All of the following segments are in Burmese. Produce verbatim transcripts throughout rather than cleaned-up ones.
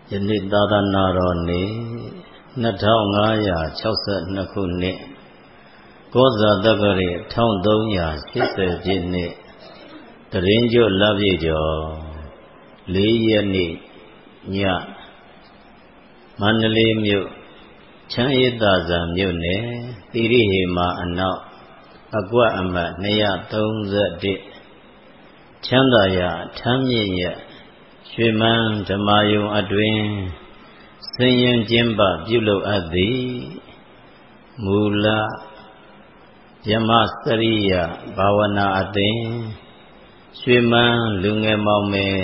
ယနေ့သာသနာတော်နေ့နှစ်ထောင်ငါးရာခြောက်ဆယ်နှစ်ခုနှစ်ကောဇာတက္ကရာတစ်ထောင်သုံးရာရှစ်ဆယ်ပြည့်နှစ်တရင်ကျွတ်လပြည့်ကျော်လေးရက်နေ့ညမန္တလေးမြို့ချမ်းရသာဇံမြို့နယ်သီရိဟေမာအနောက်အကွက်အမှတ်နှစ်ရာသုံးဆယ့်တစ်ချမ်းသာရထမ်းမြင့်ရရွှေမန်းဓမ္မယုံအတွင်ဆင်းရင်ကျင်းပပြုလုပ်အပ်သည်မူလယမစရိယဘာဝနာအသင်းရွှေမန်းလူငယ်မောင်မယ်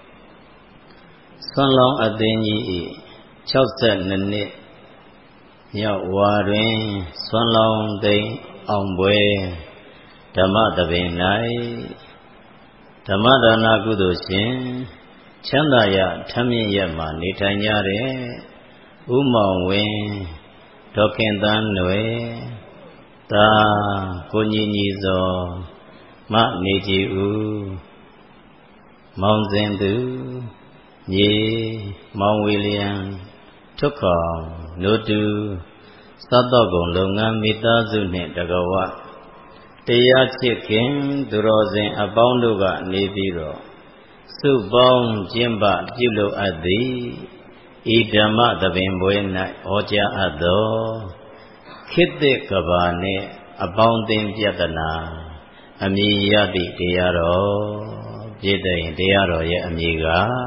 ဆွမ်းလောင်းအသင်းကြီး၏ခြောက်ဆယ်နှစ်နှစ်မြောက်ဝါတွင်ဆွမ်းလောင်းသိမ်းအောင်ပွဲဓမ္မသဘင်၌ဓမ္မဒါနကုသိုလ်ရှင်ချမ်းသာရထမ်းမြင့်ရမှနေထိုင်ကြတဲ့ဥမောင်ဝင်းဒေါက်ခင်သန်းနွယ်သာကိုညီညီစောမနေကြည်ဦးမောင်စဉ်သူမြေမောင်ဝီလျံထုတ်ခေါင်နို့တူစားတော့ကုန်လုပ်ငန်းမိသားစုနှင့်တကဝတရားချစ်ခင်သူတော်စင်အပေါင်းတို့ကနေပြီးတော့စုပေါင်းကျင်းပပြုလုပ်အပ်သည်ဤဓမ္မသဘင်ပွဲ၌ဟောကြားအပ်သောခေတ်သစ်ကဘာနှင့်အပေါင်းအသင်းပြဿနာအမည်ရသည့်တရားတော်ပြည့်တဲ့တရားတော်ရဲ့အမည်က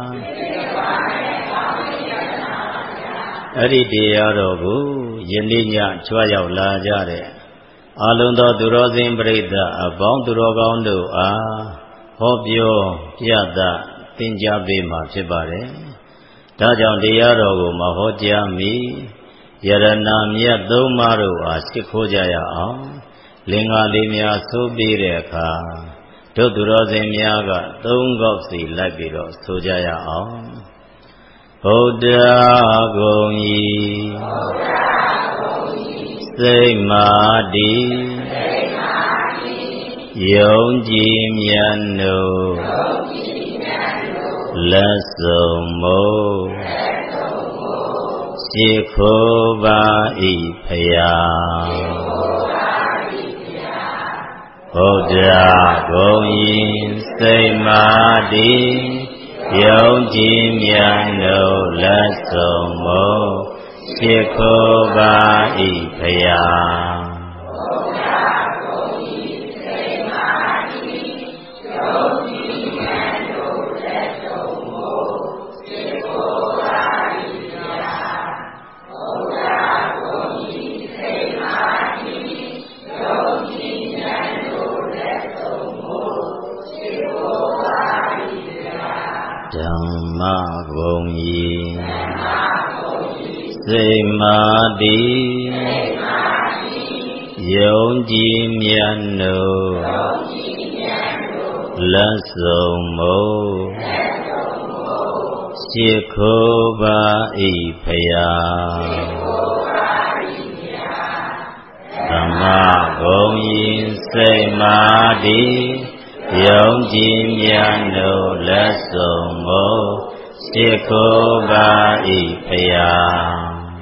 အဲ့ဒီတရားတော်ကိုယနေ့ညကြွရောက်လာကြတဲ့အာလုံးသောသူတော်စင်ပရိသတ်အပေါင်းသူတော်ကောင်းတို့အားဟောပြောပြသသင်ကြားပေးမှာဖြစ်ပါတယ်။ဒါကြောင့်တရားတော်ကိုမဟောကြားမီယရဏမြတ်သုံးပါးတို့အားရှိခိုးကြရအောင်လင်္ကာလေးများဆိုပြီးတဲ့အခါတို့သူတော်စင်များကသုံးခေါက်စီလိုက်ပြီးတော့ဆိုကြရအောင်ဗုဒ္ဓဂုံဤစိတ်မာတိယုံကြည်မြတ်တို့လက်စုံမို့ရှိခိုးပါ၏ဖယားဗုဒ္ဓဂုံဤစိတ်မာတိယုံကြည်မြတ်တို့လက်စုံမို့ရှိခိုးပါ၏ဖယားစိတ်မာတိယုံကြည်မြတ်တို့လက်စုံမို့ရှိခိုးပါ၏ဖယားသမ္မာဂုဏ်ဤစိတ်မာတိယုံကြည်မြတ်တို့လက်စုံမို့ရှိခိုးပါ၏ဖယား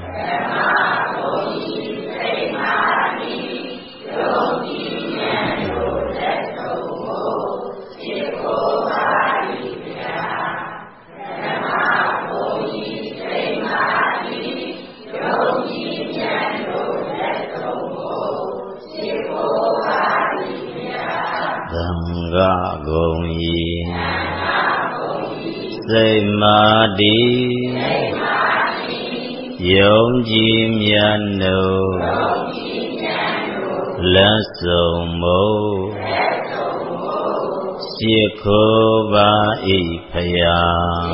စိတ်မာတိယုံကြည်မြတ်တို့လက်စုံမို့ရှိခိုးပါ၏ဖယား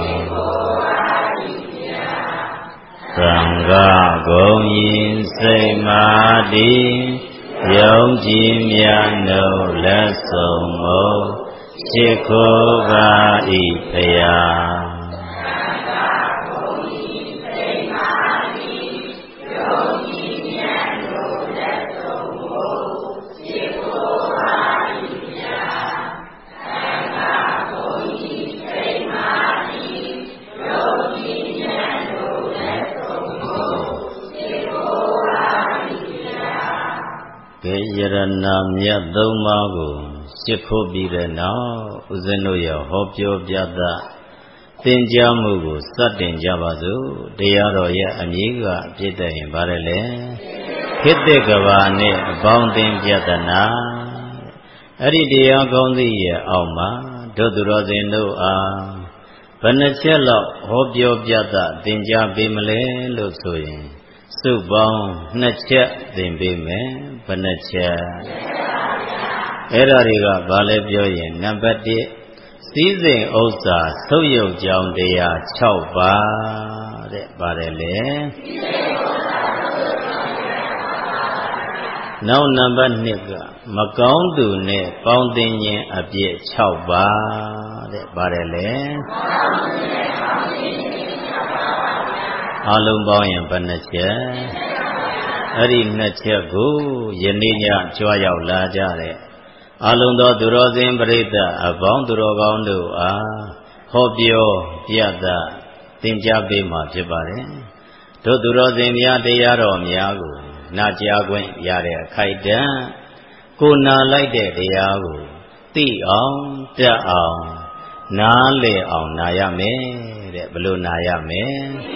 သံဃာဂုဏ်ဤစိတ်မာတိယုံကြည်မြတ်တို့လက်စုံမို့ရှိခိုးပါ၏ဖယားယရဏမြတ်သုံးပါးကိုရှစ်ဖို့ပြီးတဲ့နောက်ဦးဇင်းတို့ရဲ့ဟောပြောပြသသင်ကြားမှုကိုစတင်ကြပါစို့တရားတော်ရဲ့အမည်ကပြည့်တဲ့ရင်ပါတယ်လေခေတ္တကဘာနဲ့အပေါင်းသင်ပြဒနာအဲ့ဒီတရားကောင်းသည့်ရဲ့အောက်မှာဒုသူတော်စင်တို့အားဘယ်နှချက်လောက်ဟောပြောပြသသင်ကြားပေးမလဲလို့ဆိုရင်စုပေါင်းနှစ်ချက်သင်ပေးမယ်ဘယ်နှချက်အဲ့ဒါတွေကဘာလဲပြောရင်နံပါတ်တစ်စည်းစိမ်ဥစ္စာသုတ်ယုတ်ကြောင်းတရား၆ပါးတဲ့ပါတယ်လေနောက်နံပါတ်နှစ်ကမကောင်းသူနဲ့ပေါင်းသင်ခြင်းအပြည့်၆ပါးတဲ့ပါတယ်လေအလုံးပေါင်းရင်ဘယ်နှချက်အဲ့ဒီနှစ်ချက်ကိုယနေ့ညကြွားရောက်လာကြတဲ့အလုံးသောသူတော်စင်ပရိသတ်အပေါင်းသူတော်ကောင်းတို့အားဟောပြောပြသသင်ကြားပေးမှာဖြစ်ပါတယ်တို့သူတော်စင်များတရားတော်များကိုနာကြားခွင့်ရတဲ့အခိုက်အတန့်ကိုနာလိုက်တဲ့တရားကိုသိအောင်တတ်အောင်နားလည်အောင်နာရမယ်တဲ့ဘယ်လိုနာရမလဲ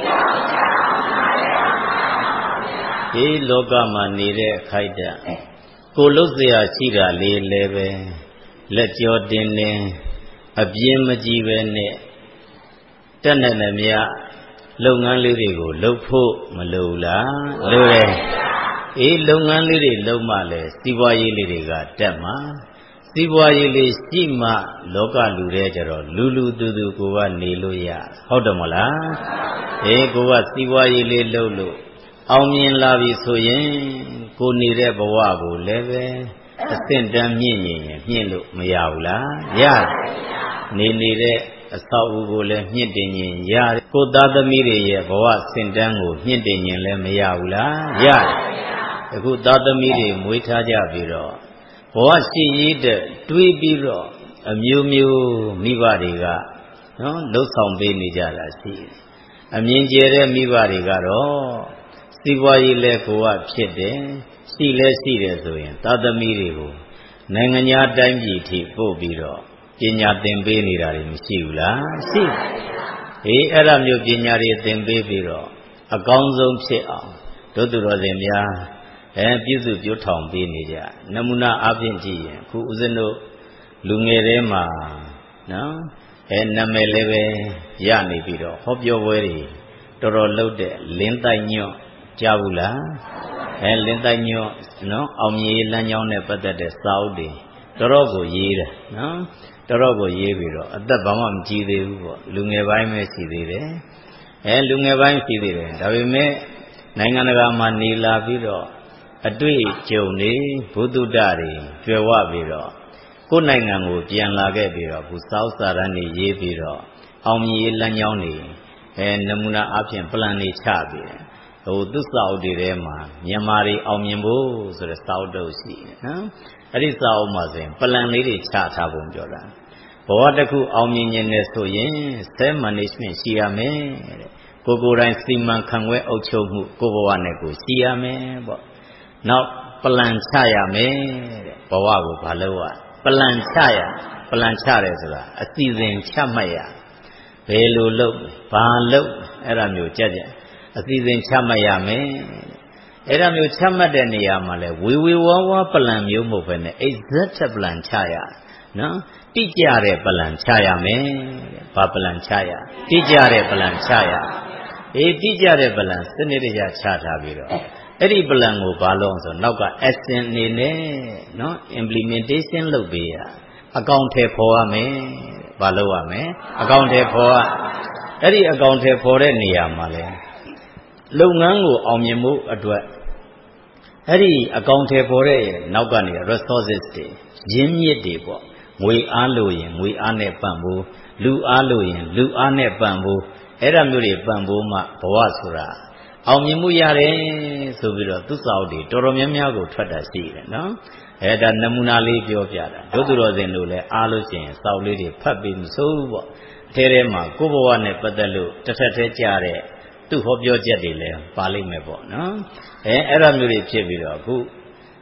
ဒီလောကမှာနေတဲ့အခိုက်အတန့်ကိုလုံးစရာရှိတာလေးလည်းပဲလက်ကြောတင်းတင်းအပြင်းမကြီးပဲနဲ့တက်နေနေမြလုပ်ငန်းလေးတွေကိုလုပ်ဖို့မလိုလားလိုတယ်အေးလုပ်ငန်းလေးတွေလုပ်မှလည်းစီးပွားရေးလေးတွေကတက်မှာစီးပွားရေးလေးရှိမှလောကလူတွေကြတော့လူလူသူသူကိုကနေလို့ရဟုတ်တယ်မလားအေးကိုကစီးပွားရေးလေးလုပ်လို့အောင်မြင်လာပြီဆိုရင်ကိုနေတဲ့ဘဝကိုလည်းပဲအဆင့်တန်းမြင့်ရင်မြင့်လို့မရဘူးလားရတယ်နေနေတဲ့အဆောက်အဦကိုလည်းမြင့်တင်ရင်ရတယ်ကိုသားသမီးတွေရဲ့ဘဝဆင့်တန်းကိုမြင့်တင်ရင်လည်းမရဘူးလားရတယ်အခုသားသမီးတွေမွေးထားကြပြီးတော့ဘဝရှိရည်တဲ့တွေးပြီးတော့အမျိုးမျိုးမိဘတွေကနော်လှုပ်ဆောင်ပေးနေကြတာရှိတယ်အမြင်ကျဲတဲ့မိဘတွေကတော့စီးပွားရေးလဲကိုကဖြစ်တယ်ရှိလဲရှိတယ်ဆိုရင်သာသမီတွေကိုနိုင်ငံခြားတိုင်းပြည်ထိပို့ပြီးတော့ပညာသင်ပေးနေတာတွေမရှိဘူးလားရှိတယ်ဟေးအဲ့ဒါမျိုးပညာတွေသင်ပေးပြီးတော့အကောင်းဆုံးဖြစ်အောင်တို့သူတော်စင်များအဲပြည့်စုံပြည့်ထောင်ပေးနေကြနမူနာအပြင်ကြည့်ရင်အခုဦးဇင်းတို့လူငယ်တွေမှာနော်အဲနာမည်လည်းပဲရနေပြီးတော့ဟောပြောပွဲတွေတော်တော်လုပ်တဲ့လင်းတိုက်ညွန့်ကြားဘူးလားအဲလင်းတိုက်ညွန့်နော်အောင်မြေလမ်းကြောင်းနဲ့ပတ်သက်တဲ့စာအုပ်တွေတော်တော်ကိုရေးတယ်နော်တော်တော်ကိုရေးပြီးတော့အသက်ဘာမှမကြီးသေးဘူးပေါ့လူငယ်ပိုင်းပဲရှိသေးတယ်အဲလူငယ်ပိုင်းရှိသေးတယ်ဒါပေမဲ့နိုင်ငံတကာမှာနေလာပြီးတော့အတွေ့အကြုံတွေဘုဒ္ဓတာတွေကျွယ်ဝပြီးတော့ကိုယ်နိုင်ငံကိုပြန်လာခဲ့ပြီးတော့ဘုစာဥစာရန်တွေရေးပြီးတော့အောင်မြေလမ်းကြောင်းတွေအဲနမူနာအဖြစ်ပလန်တွေချပြီးတယ်ဟိုသူစာအုပ်တွေထဲမှာမြန်မာတွေအောင်မြင်ဖို့ဆိုတဲ့စာအုပ်တို့ရှိတယ်နော်အဲ့ဒီစာအုပ်မှာဆိုရင်ပလန်လေးတွေချထားပုံပြောတာဘဝတစ်ခုအောင်မြင်ခြင်းနဲ့ဆိုရင် self management ရှိရမယ်တဲ့ကိုကိုယ်တိုင်စီမံခန့်ခွဲအုပ်ချုပ်မှုကိုဘဝနဲ့ကိုရှိရမယ်ပေါ့နောက်ပလန်ချရမယ်တဲ့ဘဝကိုဘာလို့ရပလန်ချရပလန်ချတယ်ဆိုတာအစီအစဉ်ချမှတ်ရဘယ်လိုလုပ်ဘာလုပ်အဲ့ဒါမျိုးကြက်ကြက်အစီအစဉ်ချမှတ်ရမယ်အဲ့ဒါမျိုးချမှတ်တဲ့နေရာမှာလဲဝေဝေဝါးဝါပလန်မျိုးမဟုတ်ဘဲနဲ့ exact ပလန်ချရနော်တိကျတဲ့ပလန်ချရမယ်ဘာပလန်ချရတိကျတဲ့ပလန်ချရအေးတိကျတဲ့ပလန်စနစ်တကျချထားပြီးတော့အဲ့ဒီပလန်ကိုဘာလို့ဆိုနောက်က action အနေနဲ့နော် implementation လုပ်ပေးရအကောင့်ထဲပေါ်ရမယ်ဘာလုပ်ရမလဲအကောင့်ထဲပေါ်ရအဲ့ဒီအကောင့်ထဲပေါ်တဲ့နေရာမှာလဲလုပ်ငန်းကိုအောင်မြင်မှုအတွက်အဲ့ဒီအကောင့်ထဲပေါ်တဲ့နောက်ကနေ resources တွေရင်းမြစ်တွေပေါ့ငွေအားလို့ရင်ငွေအားနဲ့ပံ့ပိုးလူအားလို့ရင်လူအားနဲ့ပံ့ပိုးအဲ့ဒါမျိုးတွေပံ့ပိုးမှဘဝဆိုတာအောင်မြင်မှုရတယ်ဆိုပြီးတော့သူ့စာအုပ်တွေတော်တော်များများကိုထွက်တာရှိတယ်နော်အဲဒါနမူနာလေးပြောပြတာတို့သူတော်စင်တို့လည်းအားလို့ရှိရင်စာအုပ်လေးတွေဖတ်ပြီးမစိုးဘူးပေါ့အထဲထဲမှာကိုယ့်ဘဝနဲ့ပတ်သက်လို့တစ်ထက်ထဲကြတဲ့သူ့ဟောပြောချက်တွေလည်းပါလိမ့်မယ်ပေါ့နော်အဲအဲ့ဒါမျိုးတွေဖြစ်ပြီးတော့အခု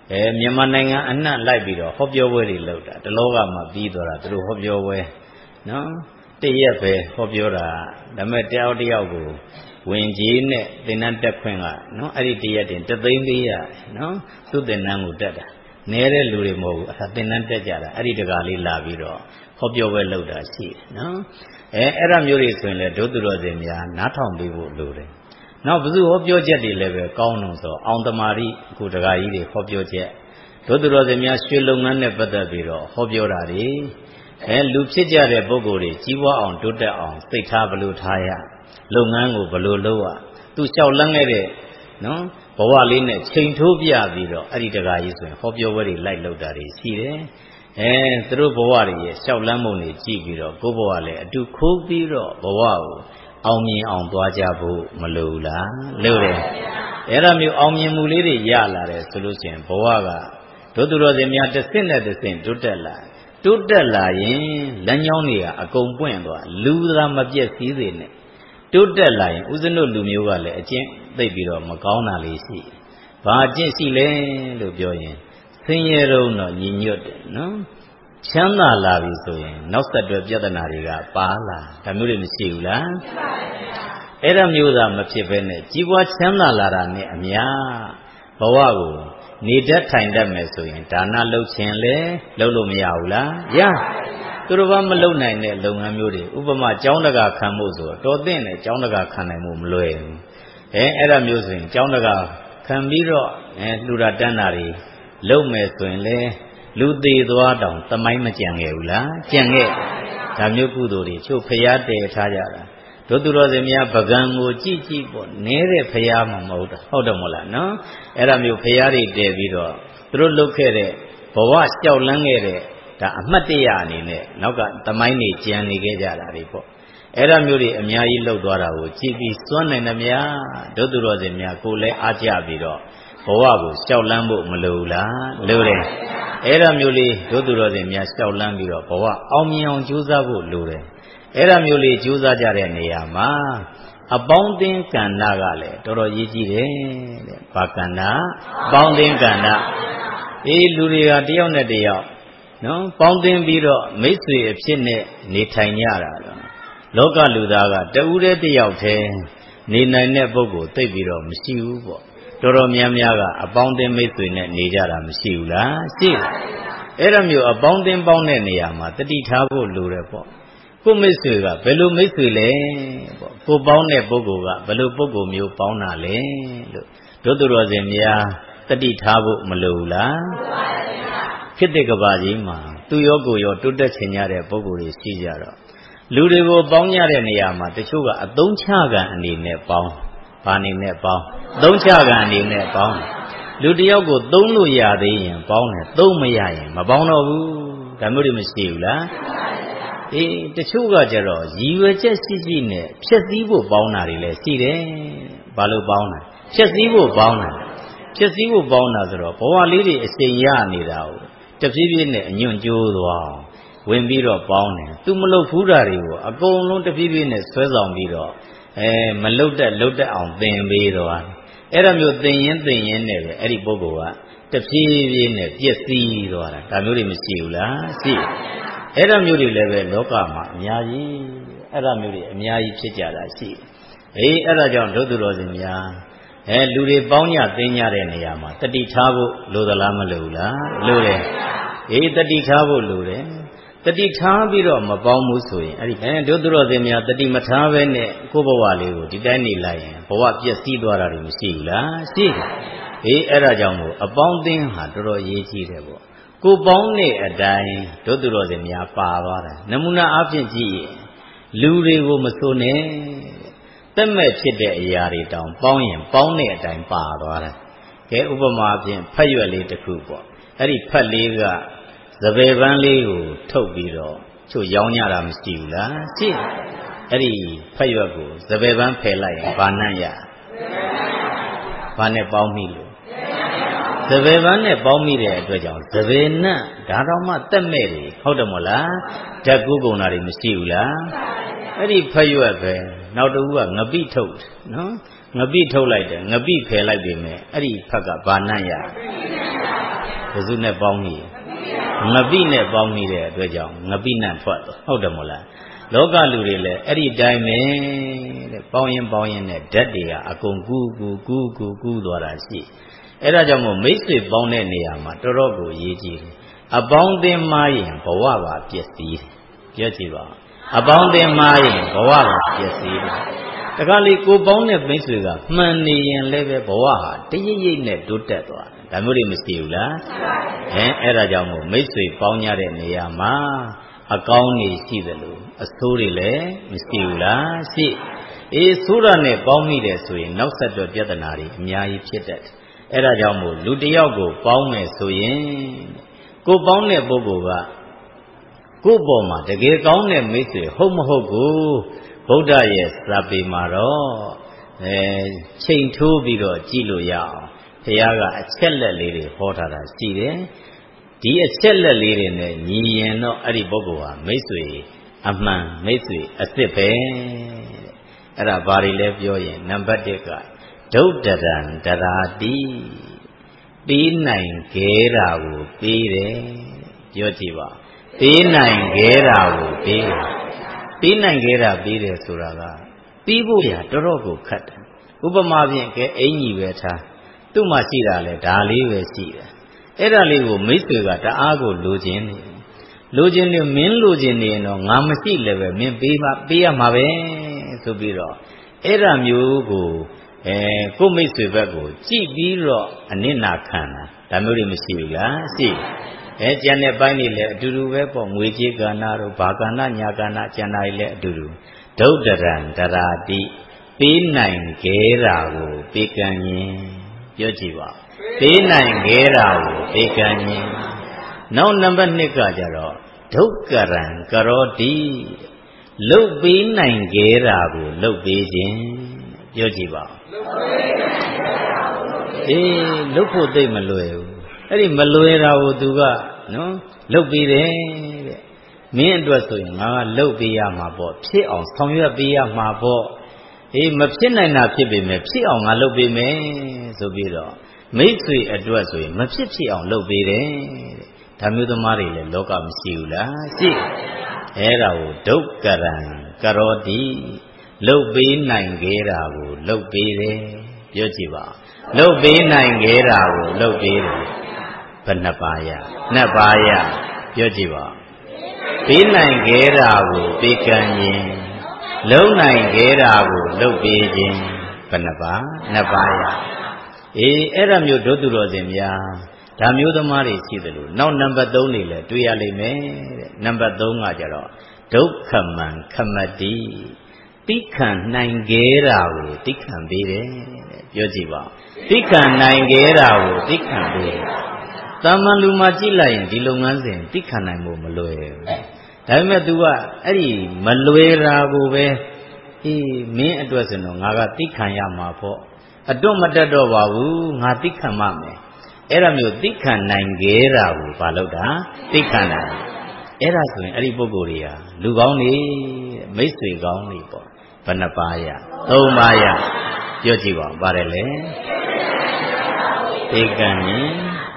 အဲမြန်မာနိုင်ငံအနှံ့လိုက်ပြီးတော့ဟောပြောပွဲတွေလုပ်တာတလောကမှာပြီးသွားတာသူတို့ဟောပြောပွဲနော်တရက်ပဲဟောပြောတာဒါပေမဲ့တယောက်တယောက်ကိုဝင်ကြီးနဲ့သင်္นานတက်ခွင့်ကနော်အဲ့ဒီတရက်တင်တသိန်းပေးရနော်သူ့သင်္นานကိုတက်တာနဲတဲ့လူတွေမဟုတ်ဘူးအဲ့ဒါသင်္นานတက်ကြတာအဲ့ဒီတကားလေးလာပြီးတော့ဟောပြောပွဲလုပ်တာရှိတယ်နော်အဲအဲ့ဒါမျိုးတွေဆိုရင်လည်းဒုသူတော်စင်များနားထောင်ပေးဖို့လိုတယ်နောက်ဘုသူဟောပြောချက်တွေလည်းပဲကောင်းတော့ဆိုအောင်တမာရီအခုတကားကြီးတွေဟောပြောချက်ဒုသူတော်စင်များရွှေလုပ်ငန်းနဲ့ပတ်သက်ပြီးတော့ဟောပြောတာတွေအဲလူဖြစ်ကြတဲ့ပုဂ္ဂိုလ်တွေကြီးပွားအောင်တိုးတက်အောင်စိတ်ထားဘလို့ထားရလုပ်ငန်းကိုဘလို့လုပ်ရသူလျှောက်လန်းခဲ့တဲ့နော်ဘဝလေးနဲ့ချိန်ထိုးပြပြီးတော့အဲ့ဒီတကားကြီးဆိုရင်ဟောပြောပွဲတွေလိုက်လုပ်တာတွေရှိတယ်အဲသူတို့ဘဝတွေရဲ့လျှောက်လန်းမှုတွေကြည့်ပြီးတော့ကိုယ့်ဘဝလည်းအတူခိုးပြီးတော့ဘဝကိုအောင်မြင်အောင်သွားကြဖို့မလိုဘူးလားလို့တယ်အဲ့ဒါမျိုးအောင်မြင်မှုလေးတွေရလာတယ်ဆိုလို့ရှိရင်ဘဝကဒုသူတော်စင်များတစ်ဆင့်နဲ့တစ်ဆင့်တိုးတက်လာတိုးတက်လာရင်လမ်းကြောင်းတွေကအကုန်ပွင့်သွားလူသာမပြည့်စည်စေနဲ့တိုးတက်လာရင်ဥစဉ်တို့လူမျိုးကလည်းအကျင့်သိပ်ပြီးတော့မကောင်းတာလေးရှိဘာအကျင့်ရှိလဲလို့ပြောရင်ဆင်းရဲတော့ညီညွတ်တယ်နော်ချမ်းသာလာပြီဆိုရင်နောက်ဆက်တွဲပြဿနာတွေကပါလာဒါမျိုးတွေမရှိဘူးလားဖြစ်ပါရဲ့အဲ့ဒါမျိုးသာမဖြစ်ဘဲနဲ့ကြီးပွားချမ်းသာလာတာနဲ့အများဘဝကိုနေတတ်ထိုင်တတ်မယ်ဆိုရင်ဒါနလုပ်ခြင်းလဲလုပ်လို့မရဘူးလားရသူတို့ဘာမလုပ်နိုင်တဲ့လုပ်ငန်းမျိုးတွေဥပမာကျောင်းတကာခံဖို့ဆိုတော့တော်သင့်တယ်ကျောင်းတကာခံနိုင်မှုမလွယ်ဘူးအဲအဲ့ဒါမျိုးဆိုရင်ကျောင်းတကာခံပြီးတော့အဲလှူတာတန်းတာတွေလုပ်မယ်ဆိုရင်လဲလူသေးသွားတောင်သမိုင်းမကြံခဲ့ဘူးလားကြံခဲ့ဒါမျိုးကုသိုလ်တွေချို့ဖျားတည်ထားကြတာတို့သူတော်စင်များပကံကိုကြည့်ကြည့်ပေါ့နဲတဲ့ဖျားမှမဟုတ်တော့ဟုတ်တယ်မဟုတ်လားနော်အဲ့ဒါမျိုးဖျားတွေတည်ပြီးတော့သူတို့လုပ်ခဲ့တဲ့ဘဝကြောက်လန်းခဲ့တဲ့ဒါအမှတ်တရအနေနဲ့နောက်ကသမိုင်းတွေကြံနေခဲ့ကြတာတွေပေါ့အဲ့ဒါမျိုးတွေအများကြီးလှုပ်သွားတာကိုကြည့်ပြီးစွန့်နိုင်သမျှတို့သူတော်စင်များကိုယ်လည်းအားကြပြီးတော့ဘဝကိုကြောက်လန်းဖို့မလိုဘူးလားလိုတယ်အဲ့ဒါမျိုးလေးတို့သူတော်စင်များကြောက်လန်းပြီးတော့ဘဝအောင်မြင်အောင်ကြိုးစားဖို့လိုတယ်အဲ့ဒါမျိုးလေးကြိုးစားကြတဲ့နေရာမှာအပေါင်းအသင်းကဏ္ဍကလည်းတော်တော်ရေးကြည့်တယ်တဲ့ဘာကဏ္ဍအပေါင်းအသင်းကဏ္ဍအေးလူတွေကတယောက်နဲ့တယောက်နော်ပေါင်းသင်းပြီးတော့မိတ်ဆွေအဖြစ်နဲ့နေထိုင်ကြတာတော့လောကလူသားကတဦးတည်းတယောက်တည်းနေနိုင်တဲ့ပုဂ္ဂိုလ်သိပ်ပြီးတော့မရှိဘူးပေါ့တော်တော်များများကအပေါင်းအသင်းမိတ်ဆွေနဲ့နေကြတာမရှိဘူးလားရှိတယ်အဲ့ဒါမျိုးအပေါင်းအသင်းပေါင်းတဲ့နေရာမှာတတိထားဖို့လိုတယ်ပေါ့ကိုမိတ်ဆွေကဘယ်လိုမိတ်ဆွေလဲပေါ့ကိုပေါင်းတဲ့ပုဂ္ဂိုလ်ကဘယ်လိုပုဂ္ဂိုလ်မျိုးပေါင်းတာလဲလို့တို့သူတော်စင်များတတိထားဖို့မလိုဘူးလားခေတ်တကဘာကြီးမှာသူရောကိုရောတိုးတက်ချင်ကြတဲ့ပုဂ္ဂိုလ်တွေရှိကြတော့လူတွေကိုပေါင်းကြတဲ့နေရာမှာတချို့ကအသုံးချကံအနေနဲ့ပေါင်းဘာအနေနဲ့ပေါင်းသုံးချကံအနေနဲ့ပေါင်းလူတယောက်ကိုသုံးလို့ရသေးရင်ပေါင်းတယ်သုံးမရရင်မပေါင်းတော့ဘူးဒါမျိုးတွေမရှိဘူးလားအေးတချို့ကကြတော့ရည်ရွယ်ချက်ရှိရှိနဲ့ဖြည့်ဆည်းဖို့ပေါင်းတာတွေလည်းရှိတယ်ဘာလို့ပေါင်းတာဖြည့်ဆည်းဖို့ပေါင်းတာဖြည့်ဆည်းဖို့ပေါင်းတာဆိုတော့ဘဝလေးတွေအချိန်ရနေတာကိုတဖြည်းဖြည်းနဲ့အညွန့်ကျိုးသွားဝင်ပြီးတော့ပေါင်းတယ်သူမလုပ်ဘူးတာတွေကိုအကုန်လုံးတဖြည်းဖြည်းနဲ့ဆွဲဆောင်ပြီးတော့အဲမလုတ်တက်လုတ်တက်အောင်သင်ပေးသွားအဲ့ဒါမျိုးသင်ရင်သင်ရင်နဲ့ပဲအဲ့ဒီပုဂ္ဂိုလ်ကတဖြည်းဖြည်းနဲ့ပြည့်စည်သွားတာဒါမျိုးတွေမရှိဘူးလားရှိအဲ့ဒါမျိုးတွေလည်းပဲလောကမှာအများကြီးအဲ့ဒါမျိုးတွေအများကြီးဖြစ်ကြတာရှိအေးအဲ့ဒါကြောင့်ဒုသူတော်စင်များအဲလူတွေပေါင်းညသိညတဲ့နေရာမှာတတိထားဖို့လိုသလားမလိုဘူးလားလိုတယ်အေးတတိထားဖို့လိုတယ်တတိထားပြီးတော့မပေါင်းဘူးဆိုရင်အဲ့ဒီအဲဒုသူတော်စင်များတတိမထားပဲနဲ့ကိုယ့်ဘဝလေးကိုဒီတိုင်းနေလိုက်ရင်ဘဝပျက်စီးသွားတာတွေမရှိဘူးလားရှိတယ်အေးအဲ့ဒါကြောင့်မို့အပေါင်းအသင်းဟာတော်တော်ရေးကြီးတယ်ပေါ့ကိုပေါင်းတဲ့အတိုင်းဒုသူတော်စင်များပါသွားတာနမူနာအားဖြင့်ကြည့်ရင်လူတွေကိုမဆိုနဲ့တက်မဲ့ဖြစ်တဲ့အရာတွေတောင်ပေါင်းရင်ပေါင်းတဲ့အတိုင်းပါသွားတာကဲဥပမာဖြင့်ဖတ်ရွက်လေးတစ်ခုပေါ့အဲ့ဒီဖတ်လေးကစပယ်ပန်းလေးကိုထုတ်ပြီးတော့ချို့ရောင်းကြတာမရှိဘူးလားရှိအဲ့ဒီဖတ်ရွက်ကိုစပယ်ပန်းဖယ်လိုက်ရင်ဘာနှံ့ရဘာနဲ့ပေါင်းမိလို့စပယ်ပန်းနဲ့ပေါင်းမိတဲ့အတွက်ကြောင့်စပယ်နှံ့ဒါတော့မှတက်မဲ့တွေဟုတ်တယ်မို့လားဓာတ်ကူးကုန်တာတွေမရှိဘူးလားအဲ့ဒီဖတ်ရွက်ပဲနောက်တစ်ခုကငပိထုတ်နော်ငပိထုတ်လိုက်တယ်ငပိဖယ်လိုက်ပြီမဲ့အဲ့ဒီဖက်ကဘာနှံ့ရဘယ်သူနဲ့ပေါင်းမိငပိနဲ့ပေါင်းမိတဲ့အတွက်ကြောင့်ငပိနံထွက်တော့ဟုတ်တယ်မို့လားလောကလူတွေလည်းအဲ့ဒီတိုင်းပဲတဲ့ပေါင်းရင်ပေါင်းရင်နဲ့ဓာတ်တွေကအကုန်ကူးကူးကူးကူးကူးသွားတာရှိအဲ့ဒါကြောင့်မို့မိတ်ဆွေပေါင်းတဲ့နေရာမှာတော်တော်ကိုရေးကြည့်တယ်အပေါင်းအသင်းမားရင်ဘဝပါပျက်စီးတယ်ပြောကြည့်ပါအပေါင်းအသင်းမားရင်ဘဝပါပျက်စီးတယ်တခါလေကိုပေါင်းတဲ့မိတ်ဆွေကမှန်နေရင်လည်းပဲဘဝဟာတရိပ်ရိပ်နဲ့တိုးတက်သွားတယ်ဒါမျိုးတွေမရှိဘူးလားဟင်အဲ့ဒါကြောင့်မို့မိတ်ဆွေပေါင်းကြတဲ့နေရာမှာအကောင်းတွေရှိတယ်လို့အဆိုးတွေလည်းမရှိဘူးလားရှိအေးဆိုးတာနဲ့ပေါင်းမိတယ်ဆိုရင်နောက်ဆက်တွဲပြဿနာတွေအများကြီးဖြစ်တတ်တယ်အဲ့ဒါကြောင့်မို့လူတစ်ယောက်ကိုပေါင်းမယ်ဆိုရင်ကိုပေါင်းတဲ့ပုဂ္ဂိုလ်ကကို့ပေါ်မှာတကယ်ကောင်းတဲ့မိတ်ဆွေဟုတ်မဟုတ်ကိုဗုဒ္ဓရဲ့စာပေမှာတော့အဲချိန်ထိုးပြီးတော့ကြည့်လို့ရအောင်ဘုရားကအချက်လက်လေးတွေဟောထားတာရှိတယ်ဒီအချက်လက်လေးတွေနဲ့ညီရင်တော့အဲ့ဒီပုဂ္ဂိုလ်ဟာမိတ်ဆွေအမှန်မိတ်ဆွေအစ်စ်ပဲအဲ့ဒါဘာတွေလဲပြောရင်နံပါတ်တစ်ကဒုဋ္ဌရံတရာတိပြီးနိုင်ခဲ့တာကိုပြီးတယ်ပြောကြည့်ပါပြီးနိုင်ခဲ့တာကိုပြီးတယ်ပြီးနိုင်ခဲ့တာပြီးတယ်ဆိုတာကပြီးဖို့ရတော်တော်ကိုခက်တယ်ဥပမာဖြင့်ကဲအင်ကြီးပဲထားသူ့မှာရှိတာလဲဒါလေးပဲရှိတယ်အဲ့ဒါလေးကိုမိတ်ဆွေကတအားကိုလိုချင်နေလိုချင်နေမင်းလိုချင်နေရင်တော့ငါမရှိလည်းပဲမင်းပေးပါပေးရမှာပဲဆိုပြီးတော့အဲ့ဒါမျိုးကိုအဲကိုမိတ်ဆွေဘက်ကိုကြည့်ပြီးတော့အနစ်နာခံတာဒါမျိုးတွေမရှိဘူးလားရှိအဲကျန်တဲ့ပိုင်းတွေလည်းအတူတူပဲပေါ့ငွေကြေးကဏ္ဍတို့ဘာကဏ္ဍညာကဏ္ဍကျန်တာတွေလည်းအတူတူဒုဋ္ဌရံတရာတိပေးနိုင်ခဲ့တာကိုပေးကမ်းရင်ပြောကြည့်ပါပေးနိုင်ခဲ့တာကိုပေးကမ်းရင်နောက်နံပါတ်နှစ်ကကြတော့ဒုက္ကရံကရောတိလုတ်ပေးနိုင်ခဲ့တာကိုလုတ်ပေးခြင်းပြောကြည့်ပါအေးလုတ်ဖို့သိမလွယ်ဘူးအဲ့ဒီမလွယ်တာကိုသူကနော်လုတ်ပေးတယ်တဲ့မင်းအတွက်ဆိုရင်ငါကလုတ်ပေးရမှာပေါ့ဖြစ်အောင်ဆောင်ရွက်ပေးရမှာပေါ့အေးမဖြစ်နိုင်တာဖြစ်ပေမဲ့ဖြစ်အောင်ငါလုတ်ပေးမယ်ဆိုပြီးတော့မိတ်ဆွေအတွက်ဆိုရင်မဖြစ်ဖြစ်အောင်လုပ်ပေးတယ်တဲ့ဒါမျိုးသမားတွေလည်းလောကမရှိဘူးလားရှိအဲ့ဒါကိုဒုက္ကရံကရောတိလုပ်ပေးနိုင်ခဲ့တာကိုလုပ်ပေးတယ်ပြောကြည့်ပါလုပ်ပေးနိုင်ခဲ့တာကိုလုပ်ပေးတယ်ဘယ်နှပါးရနှစ်ပါးရပြောကြည့်ပါပေးနိုင်ခဲ့တာကိုပေးကမ်းခြင်းလုပ်နိုင်ခဲ့တာကိုလုပ်ပေးခြင်းဘယ်နှပါးနှစ်ပါးရအေးအဲ့ဒါမျိုးဒုသူတော်စင်များဒါမျိုးသမားတွေရှိတယ်လို့နောက်နံပါတ်သုံးနေလဲတွေ့ရလိမ့်မယ်တဲ့နံပါတ်သုံးကကြတော့ဒုက္ခမံခမတိတိခံနိုင်ခဲ့တာကိုတိခံပေးတယ်တဲ့ပြောကြည့်ပါတိခံနိုင်ခဲ့တာကိုတိခံပေးတယ်တာမန်လူမှာကြည့်လိုက်ရင်ဒီလုပ်ငန်းစဉ်တိခံနိုင်ဖို့မလွယ်ဘူးဒါပေမဲ့ तू ကအဲ့ဒီမလွယ်တာကိုပဲအေးမင်းအတွက်ဆိုတော့ငါကတိခံရမှာပေါ့အတွတ်မတက်တော့ပါဘူးငါသိခံမှမယ်အဲ့ဒါမျိုးသိခံနိုင်ခဲ့တာကိုဘာလို့တာသိခံနိုင်အဲ့ဒါဆိုရင်အဲ့ဒီပုဂ္ဂိုလ်တွေဟာလူကောင်းနေမိတ်ဆွေကောင်းနေပေါ့ဘယ်နှပါးရသုံးပါးရပြောကြည့်ပါဦးပါတယ်လေသိခံရင်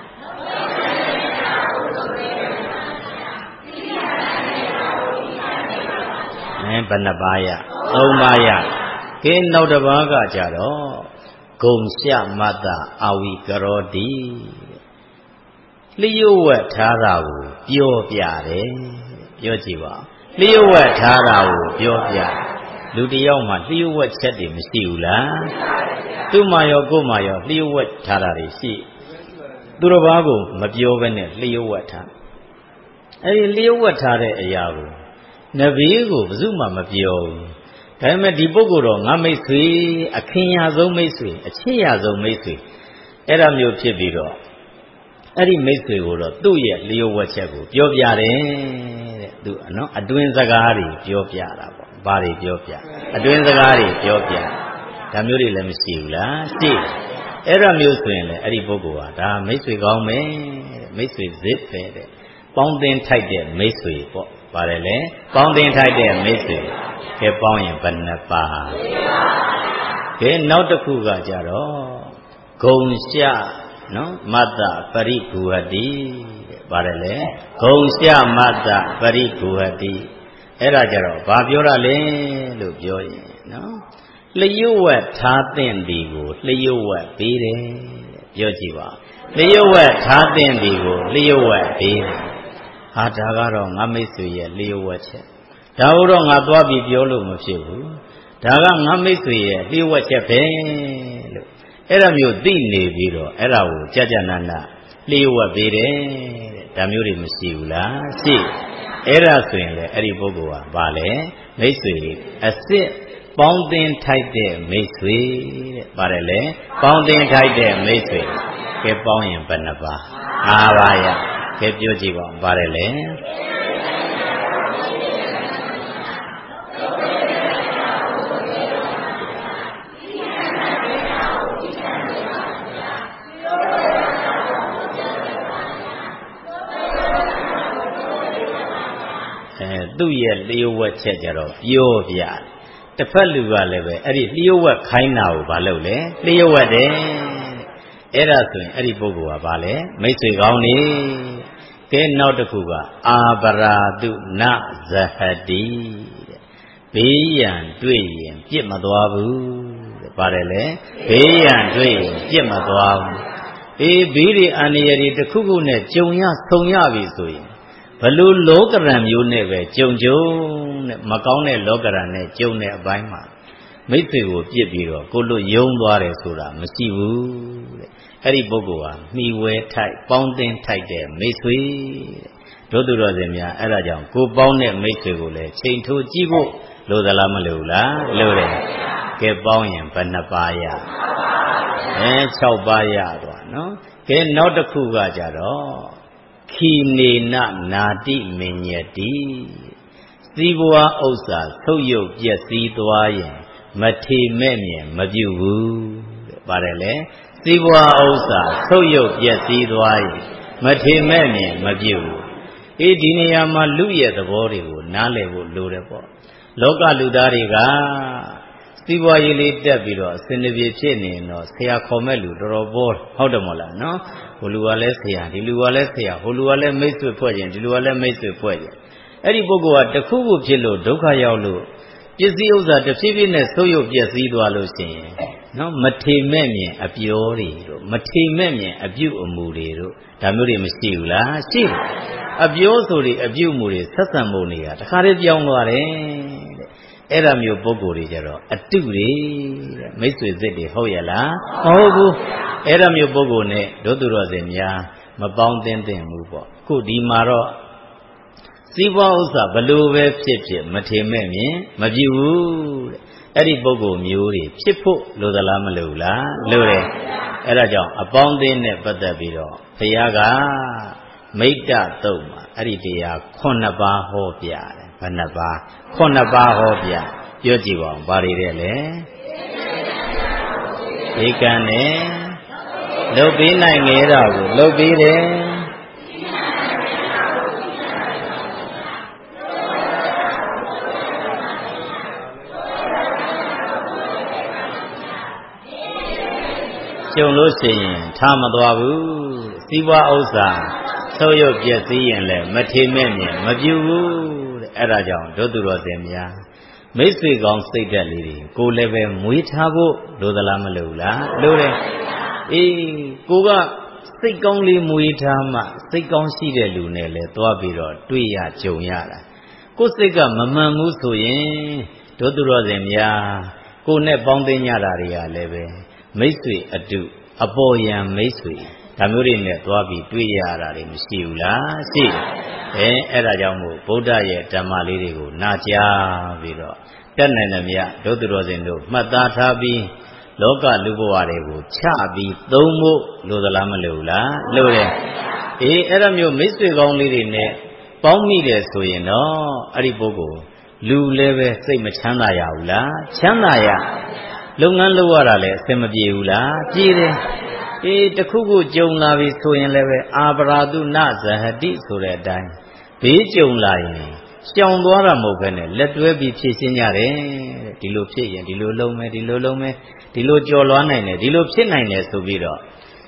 အဲဘယ်နှပါးရသုံးပါးရကဲနောက်တစ်ပါးကကြတော့ဂုံရှမတ္တအာဝိကရောတိလျှို့ဝှက်ထားတာကိုပြောပြတယ်ပြောကြည့်ပါလျှို့ဝှက်ထားတာကိုပြောပြလူတယောက်မှလျှို့ဝှက်ချက်တွေမရှိဘူးလားသူ့မှာရောကိုယ်မှာရောလျှို့ဝှက်ထားတာတွေရှိသူတစ်ပါးကိုမပြောဘဲနဲ့လျှို့ဝှက်ထားအဲဒီလျှို့ဝှက်ထားတဲ့အရာကိုနဗီကိုဘယ်သူမှမပြောဘူးဒါပေမဲ့ဒီပုဂ္ဂိုလ်တော့ငါမိတ်ဆွေအခင်ရဆုံးမိတ်ဆွေအချစ်ရဆုံးမိတ်ဆွေအဲ့ဒါမျိုးဖြစ်ပြီးတော့အဲ့ဒီမိတ်ဆွေကိုတော့သူ့ရဲ့လျှို့ဝှက်ချက်ကိုပြောပြတယ်တဲ့သူနော်အတွင်းစကားတွေပြောပြတာပေါ့ဘာတွေပြောပြအတွင်းစကားတွေပြောပြဒါမျိုးတွေလည်းမရှိဘူးလားရှိအဲ့ဒါမျိုးဆိုရင်လည်းအဲ့ဒီပုဂ္ဂိုလ်ဟာဒါမိတ်ဆွေကောင်းမယ်တဲ့မိတ်ဆွေဇစ်ပဲတဲ့ပေါင်းတင်ထိုက်တဲ့မိတ်ဆွေပေါ့ပါတယ်လေပေါင်းတင်ထိုက်တဲ့မိတ်ဆွေကဲပေါင်းရင်ဘယ်နှပါးကဲနောက်တစ်ခုကကြတော့ဂုံရှနော်မတ္တပရိကူဟတိပါတယ်လေဂုံရှမတ္တပရိကူဟတိအဲ့ဒါကြတော့ဘာပြောရလဲလို့ပြောရင်နော်လျှို့ဝှက်ထားတဲ့ဒီကိုလျှို့ဝှက်ပေးတယ်ပြောကြည့်ပါလျှို့ဝှက်ထားတဲ့ဒီကိုလျှို့ဝှက်ပေးတယ်ဟာဒါကတော့ငါမိတ်ဆွေရဲ့လျှို့ဝှက်ချက်ဒါတော့ငါသွားပြီးပြောလို့မဖြစ်ဘူးဒါကငါမိတ်ဆွေရဲ့လျှို့ဝှက်ချက်ပဲလို့အဲ့ဒါမျိုးသိနေပြီးတော့အဲ့ဒါကိုကြကြနာနာလျှို့ဝှက်ပေးတယ်တဲ့ဒါမျိုးတွေမရှိဘူးလားရှိအဲ့ဒါဆိုရင်လေအဲ့ဒီပုဂ္ဂိုလ်ကဘာလဲမိတ်ဆွေအစ်စ်ပေါင်းသင်ထိုက်တဲ့မိတ်ဆွေတဲ့ပါတယ်လေပေါင်းသင်ထိုက်တဲ့မိတ်ဆွေကဲပေါင်းရင်ဘယ်နှပါငါးပါးရကဲပြောကြည့်ပါပါတယ်လေသူ့ရဲ့လျှို့ဝှက်ချက်ကြတော့ပြောပြတစ်ဖက်လူကလည်းပဲအဲ့ဒီလျှို့ဝှက်ခိုင်းတာကိုဘာလုပ်လဲလျှို့ဝှက်တယ်အဲ့ဒါဆိုရင်အဲ့ဒီပုဂ္ဂိုလ်ကဘာလဲမိတ်ဆွေကောင်းနေကဲနောက်တစ်ခုကအာပရာတုနဇဟတိတဲ့ဘေးရန်တွေ့ရင်ပြစ်မသွားဘူးတဲ့ပါတယ်လေဘေးရန်တွေ့ရင်ပြစ်မသွားဘူးအေးဘေးတွေအန္တရာယ်တွေတစ်ခုခုနဲ့ကြုံရဆုံရပြီဆိုရင်ဘလို့လောကရန်မျိုးနဲ့ပဲကြုံကြုံနဲ့မကောင်းတဲ့လောကရန်နဲ့ကြုံတဲ့အပိုင်းမှာမိတ်ဆွေကိုပြစ်ပြီးတော့ကိုလို့ယုံသွားတယ်ဆိုတာမရှိဘူးတဲ့အဲ့ဒီပုဂ္ဂိုလ်ဟာမှီဝဲထိုက်ပေါင်းတင်ထိုက်တဲ့မိတ်ဆွေတဲ့တို့သူတော်စင်များအဲ့ဒါကြောင့်ကိုပေါင်းတဲ့မိတ်ဆွေကိုလည်းချိန်ထိုးကြည့်ဖို့လိုသလားမလိုဘူးလားလိုတယ်ကဲပေါင်းရင်ဘယ်နှပါးရအဲ၆ပါးရသွားနော်ကဲနောက်တစ်ခုကကြတော့ခိနေနနာတိမင်ညတိစီးပွားဥစ္စာဆုပ်ယုပ်ပျက်စီးသွားရင်မထေမဲ့မြင်မပြုဘူးတဲ့ပါတယ်လေစီးပွားဥစ္စာဆုပ်ယုပ်ပျက်စီးသွားရင်မထေမဲ့မြင်မပြုဘူးအေးဒီနေရာမှာလူရဲ့သဘောတွေကိုနားလည်ဖို့လိုတယ်ပေါ့လောကလူသားတွေကစီးပွားရေးလေးတက်ပြီးတော့အစင်တပြေဖြစ်နေတော့ဆရာခေါ်မဲ့လူတော်တော်ပေါ်ဟုတ်တယ်မို့လားနော်ဟိုလူကလည်းဆရာဒီလူကလည်းဆရာဟိုလူကလည်းမိတ်ဆွေဖွဲ့ခြင်းဒီလူကလည်းမိတ်ဆွေဖွဲ့ခြင်းအဲ့ဒီပုဂ္ဂိုလ်ကတခုခုဖြစ်လို့ဒုက္ခရောက်လို့ပစ္စည်းဥစ္စာတစ်ဖြည်းဖြည်းနဲ့ဆုပ်ယုပ်ပျက်စီးသွားလို့ရှိရင်နော်မထေမဲ့မြင်အပြောတွေတို့မထေမဲ့မြင်အပြုအမူတွေတို့ဒါမျိုးတွေမရှိဘူးလားရှိတယ်အပြောဆိုတွေအပြုအမူတွေဆက်ဆံမှုတွေကတခါတည်းပြောင်းသွားတယ်တဲ့အဲ့ဒါမျိုးပုဂ္ဂိုလ်တွေကြတော့အတုတွေတဲ့မိတ်ဆွေစစ်တွေဟုတ်ရဲ့လားမဟုတ်ဘူးအဲ့ဒါမျိုးပုဂ္ဂိုလ်နဲ့တို့သူတော်စင်များမပေါင်းသင်းသင့်ဘူးပေါ့ခုဒီမှာတော့စီးပွားဥစ္စာဘလို့ပဲဖြစ်ဖြစ်မထေမဲ့မြင်မပြုဘူးတဲ့အဲ့ဒီပုဂ္ဂိုလ်မျိုးတွေဖြစ်ဖို့လိုသလားမလိုဘူးလားလိုတယ်အဲ့ဒါကြောင့်အပေါင်းအသင်းနဲ့ပတ်သက်ပြီးတော့ဘုရားကမိတ္တသုတ်မှာအဲ့ဒီတရားခုနှစ်ပါးဟောပြတယ်ဘယ်နှပါးခုနှစ်ပါးဟောပြပြောကြည့်ပါဦးဘာတွေတဲ့လဲဧကံနဲ့လုတ်ပေးနိုင်ငယ်တာကိုလုတ်ပေးတယ်ကျုံလို့ရှိရင်ထားမသွားဘူးစီးပွားဥစ္စာဆုပ်ယုပ်ပျက်စီးရင်လည်းမထေမဲ့မြင်မပြုဘူးတဲ့အဲ့ဒါကြောင့်တို့သူတော်စင်များမိတ်ဆွေကောင်းစိတ်ဓာတ်လေးတွေကိုလည်းပဲမွေးထားဖို့လိုသလားမလိုဘူးလားလိုတယ်အေးကိုကစိတ်ကောင်းလေးမွေးထားမှစိတ်ကောင်းရှိတဲ့လူနဲ့လည်းသွားပြီးတော့တွေ့ရကြုံရတာကိုယ်စိတ်ကမမှန်ဘူးဆိုရင်တို့သူတော်စင်များကိုနဲ့ပေါင်းသိညတာတွေကလည်းပဲမိတ်ဆွေအတုအပေါ်ယံမိတ်ဆွေဒါမျိုးတွေနဲ့သွားပြီးတွေ့ရတာတွေမရှိဘူးလားရှိတယ်အဲအဲ့ဒါကြောင့်မို့ဗုဒ္ဓရဲ့ဓမ္မလေးတွေကိုနာကြားပြီးတော့တက်နိုင်တယ်မြတ်ဒုသူတော်စင်တို့မှတ်သားထားပြီးလောကလူဘဝတွေကိုချပြီးသုံးဖို့လိုသလားမလိုဘူးလားလိုတယ်အေးအဲ့ဒါမျိုးမိတ်ဆွေကောင်းလေးတွေနဲ့ပေါင်းမိတယ်ဆိုရင်တော့အဲ့ဒီပုဂ္ဂိုလ်လူလည်းပဲစိတ်မချမ်းသာရဘူးလားချမ်းသာရလုပ်ငန်းလုပ်ရတာလည်းအဆင်မပြေဘူးလားပြေတယ်အေးတခုခုကြုံလာပြီဆိုရင်လည်းပဲအာပရာတုနဇဟတိဆိုတဲ့အတိုင်းဘေးကြုံလာရင်ရှောင်သွားတာမဟုတ်ဘဲနဲ့လက်တွဲပြီးဖြည့်ရှင်းကြတယ်တဲ့ဒီလိုဖြစ်ရင်ဒီလိုလုံးမယ်ဒီလိုလုံးမယ်ဒီလိုကြော်လွားနိုင်တယ်ဒီလိုဖြစ်နိုင်တယ်ဆိုပြီးတော့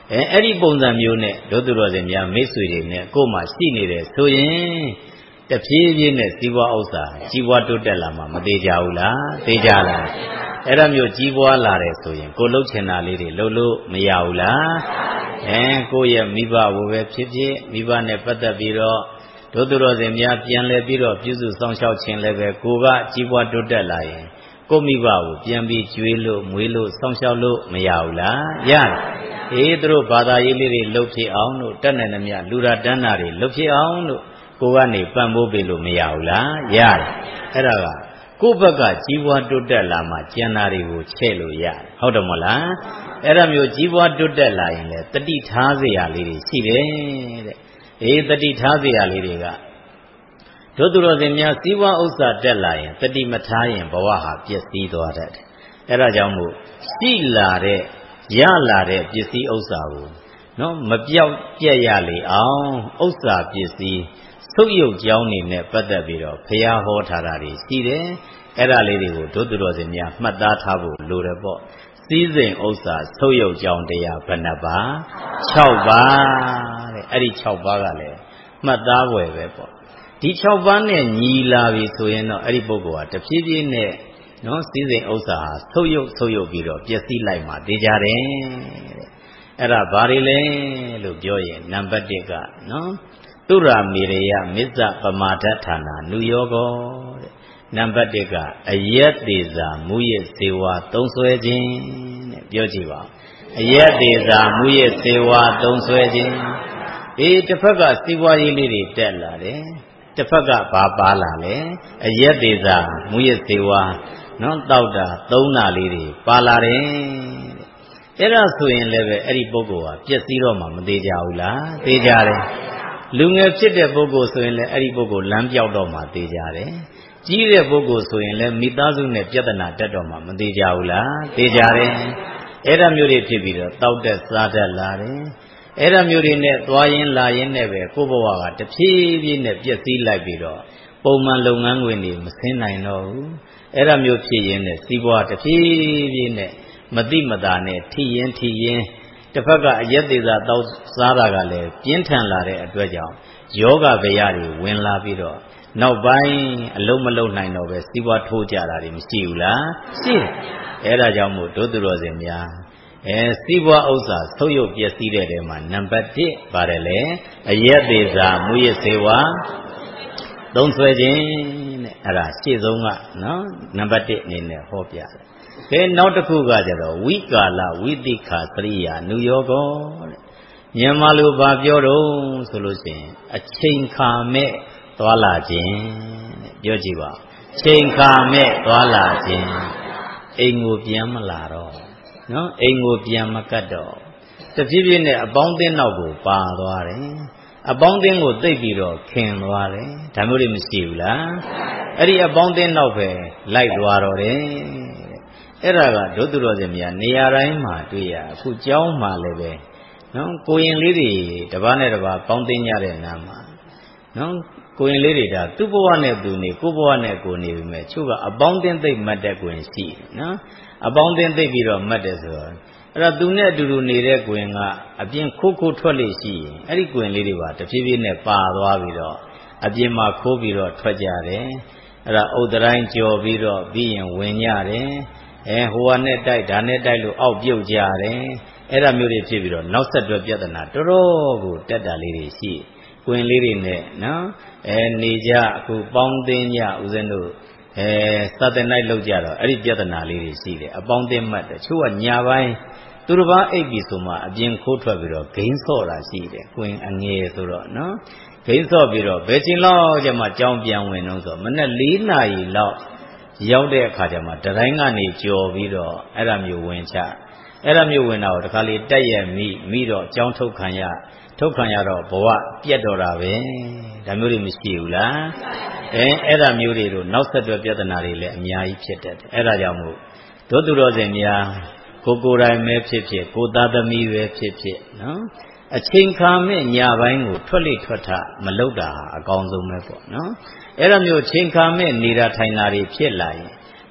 အဲအဲ့ဒီပုံစံမျိုးနဲ့ဒုသူတော်စင်များမိတ်ဆွေတွေနဲ့ကိုယ်မှရှိနေတယ်ဆိုရင်တဖြည်းဖြည်းနဲ့စီးပွားဥစ္စာကြီးပွားတိုးတက်လာမှမသေးကြဘူးလားသေးကြလားအဲ့ဒါမျိုးကြီးပွားလာတယ်ဆိုရင်ကိုလှုပ်ချင်တာလေးတွေလှုပ်လို့မရဘူးလားအဲကိုယ့်ရဲ့မိဘဘိုးပဲဖြစ်ဖြစ်မိဘနဲ့ပတ်သက်ပြီးတော့ဒုသူတော်စင်များပြန်လဲပြီးတော့ပြုစုဆောင်ရှောက်ခြင်းလည်းပဲကိုကကြီးပွားတိုးတက်လာရင်ကိုမိဘကိုပြန်ပြီးကျွေးလို့မွေးလို့ဆောင်ရှောက်လို့မရဘူးလားရတယ်အေးသူတို့ဘာသာရေးလေးတွေလှုပ်ဖြစ်အောင်လို့တတ်နိုင်သမျှလူရာတန်းတာတွေလှုပ်ဖြစ်အောင်လို့ကိုကနေပံ့ပိုးပေးလို့မရဘူးလားရတယ်အဲ့ဒါကကိုယ့်ဘက်ကကြီးပွားတိုးတက်လာမှကျန်တာတွေကိုချဲ့လို့ရတယ်ဟုတ်တယ်မဟုတ်လားအဲ့ဒါမျိုးကြီးပွားတိုးတက်လာရင်လေတတိထားစရာလေးတွေရှိတယ်တဲ့အေးတတိထားစရာလေးတွေကဒုသူတော်စင်များစီးပွားဥစ္စာတက်လာရင်တတိမထားရင်ဘဝဟာပျက်စီးသွားတတ်တယ်အဲ့ဒါကြောင့်မို့ရှိလာတဲ့ရလာတဲ့ပစ္စည်းဥစ္စာကိုနော်မပြောက်ပြက်ရလေအောင်ဥစ္စာပစ္စည်းဆုပ်ယုပ်ကြောင်းနေနဲ့ပတ်သက်ပြီးတော့ဘုရားဟောထားတာတွေရှိတယ်အဲ့ဒါလေးတွေကိုဒုသူတော်စင်များမှတ်သားထားဖို့လိုတယ်ပေါ့စည်းစိမ်ဥစ္စာဆုပ်ယုပ်ကြောင်းတရားဘယ်နှပါ၆ပါးတဲ့အဲ့ဒီ၆ပါးကလည်းမှတ်သားွယ်ပဲပေါ့ဒီ၆ပါးနဲ့ညီလာပြီဆိုရင်တော့အဲ့ဒီပုဂ္ဂိုလ်ဟာတဖြည်းဖြည်းနဲ့နော်စည်းစိမ်ဥစ္စာဟာဆုပ်ယုပ်ဆုပ်ယုပ်ပြီးတော့ပျက်စီးလိုက်မှသိကြတယ်တဲ့အဲ့ဒါဘာတွေလဲလို့ပြောရင်နံပါတ်၁ကနော်သုရာမေရယမစ္ဆပမာဒဌာနာနုယောဂောတဲ့နံပါတ်၁ကအယက်သေးစာမူရစေဝါသုံးဆွဲခြင်းတဲ့ပြောကြည့်ပါအယက်သေးစာမူရစေဝါသုံးဆွဲခြင်းအေးတစ်ဖက်ကစီးပွားရေးလေးတွေတက်လာတယ်တစ်ဖက်ကဘာပါလာလဲအယက်သေးစာမူရစေဝါနော်တောက်တာသုံးတာလေးတွေပါလာတယ်တဲ့အဲ့ဒါဆိုရင်လည်းပဲအဲ့ဒီပုဂ္ဂိုလ်ဟာပျက်စီးတော့မှမသေးကြဘူးလားသေးကြတယ်လူငယ်ဖြစ်တဲ့ပုဂ္ဂိုလ်ဆိုရင်လည်းအဲ့ဒီပုဂ္ဂိုလ်လမ်းပြောက်တော့မှသေးကြတယ်ကြီးတဲ့ပုဂ္ဂိုလ်ဆိုရင်လည်းမိသားစုနဲ့ပြဿနာတက်တော့မှမသေးကြဘူးလားသေးကြတယ်အဲ့ဒါမျိုးတွေဖြစ်ပြီးတော့တောက်တက်စားတတ်လာတယ်အဲ့ဒါမျိုးတွေနဲ့သွားရင်းလာရင်းနဲ့ပဲကိုယ့်ဘဝကတဖြည်းဖြည်းနဲ့ပျက်စီးလိုက်ပြီးတော့ပုံမှန်လုပ်ငန်းခွင်တွေမဆင်းနိုင်တော့ဘူးအဲ့ဒါမျိုးဖြစ်ရင်းနဲ့စီးပွားတဖြည်းဖြည်းနဲ့မတိမတာနဲ့ထိရင်ထိရင်တစ်ဖက်ကအယက်သေးစာတောက်စားတာကလည်းပြင်းထန်လာတဲ့အတွက်ကြောင့်ယောဂဗျာတွေဝင်လာပြီးတော့နောက်ပိုင်းအလုံးမလုံးနိုင်တော့ပဲစီးပွားထိုးကြတာတွေမရှိဘူးလားရှိတယ်အဲ့ဒါကြောင့်မို့ဒုသူတော်စင်များအဲစီးပွားဥစ္စာဆုပ်ယုပ်ပျက်စီးတဲ့တဲမှာနံပါတ်၁ပါတယ်လေအယက်သေးစာမူရစေဝါသုံးဆွဲခြင်းတဲ့အဲ့ဒါရှေ့ဆုံးကနော်နံပါတ်၁အနေနဲ့ဟောပြတယ်ကဲနောက်တစ်ခုကကြတော့ဝိကာလဝိသိခာသရိယာနုယောဂောတဲ့မြန်မာလိုဘာပြောတော့ဆိုလို့ရှိရင်အချိန်ခါမဲ့သွားလာခြင်းတဲ့ပြောကြည့်ပါချိန်ခါမဲ့သွားလာခြင်းအိမ်ကိုပြန်မလာတော့နော်အိမ်ကိုပြန်မကတ်တော့တဖြည်းဖြည်းနဲ့အပေါင်းအသင်းနောက်ကိုပါသွားတယ်အပေါင်းအသင်းကိုသိပ်ပြီးတော့ခင်သွားတယ်ဒါမျိုးတွေမရှိဘူးလားအဲ့ဒီအပေါင်းအသင်းနောက်ပဲလိုက်သွားတော့တယ်အဲ့ဒါကဒုသူတော်စင်များနေရာတိုင်းမှာတွေ့ရအခုကျောင်းမှာလည်းပဲနော်ကိုရင်လေးတွေတပားနဲ့တပားပေါင်းသိညတဲ့နာမှာနော်ကိုရင်လေးတွေဒါသူ့ဘဝနဲ့သူနေကိုယ့်ဘဝနဲ့ကိုနေပြီမဲ့ချို့ကအပေါင်းအသင်းသိပ်မှတ်တဲ့ကိုရင်ရှိတယ်နော်အပေါင်းအသင်းသိပ်ပြီးတော့မှတ်တယ်ဆိုတော့အဲ့တော့သူနဲ့အတူတူနေတဲ့ကိုရင်ကအပြင်ခိုးခိုးထွက်လို့ရှိရင်အဲ့ဒီကိုရင်လေးတွေပါတဖြည်းဖြည်းနဲ့ပါသွားပြီးတော့အပြင်မှာခိုးပြီးတော့ထွက်ကြတယ်အဲ့ဒါအုတ်တိုင်းကြော်ပြီးတော့ပြီးရင်ဝင်ကြတယ်အဲဟိုကနဲ့တိုက်ဒါနဲ့တိုက်လို့အောက်ပြုတ်ကြတယ်အဲ့ဒါမျိုးတွေဖြစ်ပြီးတော့နောက်ဆက်တွဲပြဿနာတော်တော်ကိုတက်တာလေးတွေရှိကိုရင်လေးတွေနဲ့နော်အဲနေကြအခုပေါင်းသိညဦးဇင်းတို့အဲစတဲ့နိုင်လောက်ကြတော့အဲ့ဒီပြဿနာလေးတွေရှိတယ်အပေါင်းသိမှတ်တယ်ချို့ကညာပိုင်းသူတစ်ပါးအိပ်ပြီဆိုမှအပြင်ခိုးထွက်ပြီးတော့ဂိမ်းဆော့တာရှိတယ်ကိုရင်အငယ်ဆိုတော့နော်ဂိမ်းဆော့ပြီးတော့ဘယ်ချိန်လောက်ကျမှကြောင်းပြန်ဝင်တော့ဆိုမနေ့၄နာရီလောက်ရောက်တဲ့အခါကျမှတတိုင်းကနေကြော်ပြီးတော့အဲ့ဒါမျိုးဝင်ချအဲ့ဒါမျိုးဝင်တာကိုတခါလေတက်ရမိမိတော့ကြောင်းထုတ်ခံရထုတ်ခံရတော့ဘဝပြတ်တော့တာပဲဒါမျိုးတွေမရှိဘူးလားအဲအဲ့ဒါမျိုးတွေတို့နောက်ဆက်တွဲပြဿနာတွေလည်းအများကြီးဖြစ်တတ်တယ်အဲ့ဒါကြောင့်မို့ဒုသူတော်စင်များကိုကိုယ်တိုင်ပဲဖြစ်ဖြစ်ကိုသားသမီးပဲဖြစ်ဖြစ်နော်အချိန်ခါမဲ့ညပိုင်းကိုထွက်လေထွက်ထမလုပ်တာအကောင်းဆုံးပဲပေါ့နော်အဲ့ဒါမျိုးချိန်ခါမဲ့နေတာထိုင်တာတွေဖြစ်လာရင်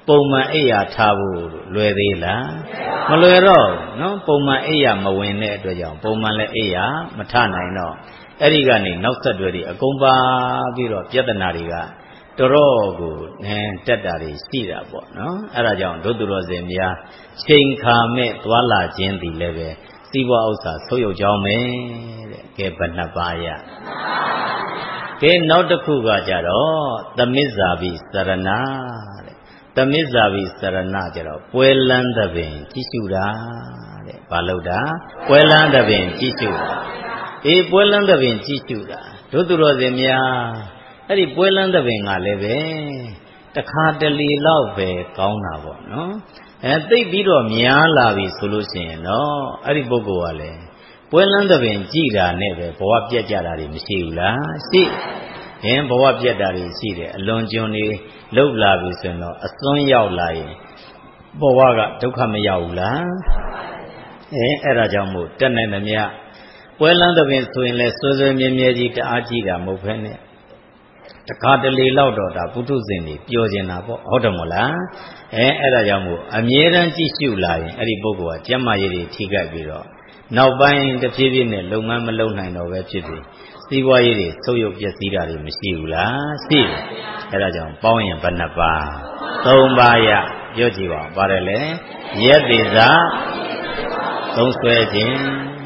ပုံမှန်အိယာထားဖို့လွယ်သေးလားမလွယ်တော့နော်ပုံမှန်အိယာမဝင်တဲ့အတွက်ကြောင့်ပုံမှန်လည်းအိယာမထနိုင်တော့အဲ့ဒီကနေနောက်ဆက်တွဲတွေအကုန်ပါပြီးတော့ပြဿနာတွေကတော်တော်ကိုနဲတက်တာတွေရှိတာပေါ့နော်အဲ့ဒါကြောင့်ဒုသူတော်စင်များချိန်ခါမဲ့သွာလာခြင်းသည်လည်းပဲစီးပွားဥစ္စာဆုပ်ယုပ်ကြောင်းပဲတဲ့ကဲဘယ်နှပါးရကဲနောက်တစ်ခုကကြတော့သမစ္ဆာပိစရဏတဲ့သမစ္ဆာပိစရဏကြတော့ပွဲလန်းသဖြင့်ကြည့်ရှုတာတဲ့ဘာလို့တာပွဲလန်းသဖြင့်ကြည့်ရှုတာအေးပွဲလန်းသဖြင့်ကြည့်ရှုတာဒုသူတော်စင်များအဲ့ဒီပွဲလန်းသဖြင့်ကလည်းပဲတခါတလေလောက်ပဲကောင်းတာပေါ့နော်အဲသိပြီးတော့များလာပြီဆိုလို့ရှိရင်တော့အဲ့ဒီပုဂ္ဂိုလ်ကလည်းပွဲလန်းသဖြင့်ကြည်တာနဲ့ပဲဘဝပြတ်ကြတာတွေမရှိဘူးလားရှိရင်ဘဝပြတ်တာတွေရှိတယ်အလွန်ကျွံနေလှုပ်လာပြီဆိုရင်တော့အစွန်းရောက်လာရင်ဘဝကဒုက္ခမရောက်ဘူးလားအဲအဲ့ဒါကြောင့်မို့တက်နိုင်သမျှပွဲလန်းသဖြင့်ဆိုရင်လည်းစွဲစွဲမြဲမြဲကြီးတအားကြည့်တာမဟုတ်ဘဲနဲ့တခါတလေလောက်တော့ဒါပုထုဇဉ်တွေပျော်ကျင်တာပေါ့ဟုတ်တယ်မို့လားအဲအဲ့ဒါကြောင့်မို့အမြဲတမ်းကြည့်ရှုလာရင်အဲ့ဒီပုဂ္ဂိုလ်ကကျမ်းမာရေးတွေထိခိုက်ပြီးတော့နောက်ပိုင်းတဖြည်းဖြည်းနဲ့လုပ်ငန်းမလုပ်နိုင်တော့ပဲဖြစ်ပြီးစီးပွားရေးတွေဆုပ်ယုပ်ပျက်စီးတာတွေမရှိဘူးလားရှိတယ်အဲ့ဒါကြောင့်ပေါင်းရင်ဘယ်နှပါးသုံးပါးရပြောကြည့်ပါဦးပါတယ်လေရက်သေးစာသုံးဆွဲခြင်း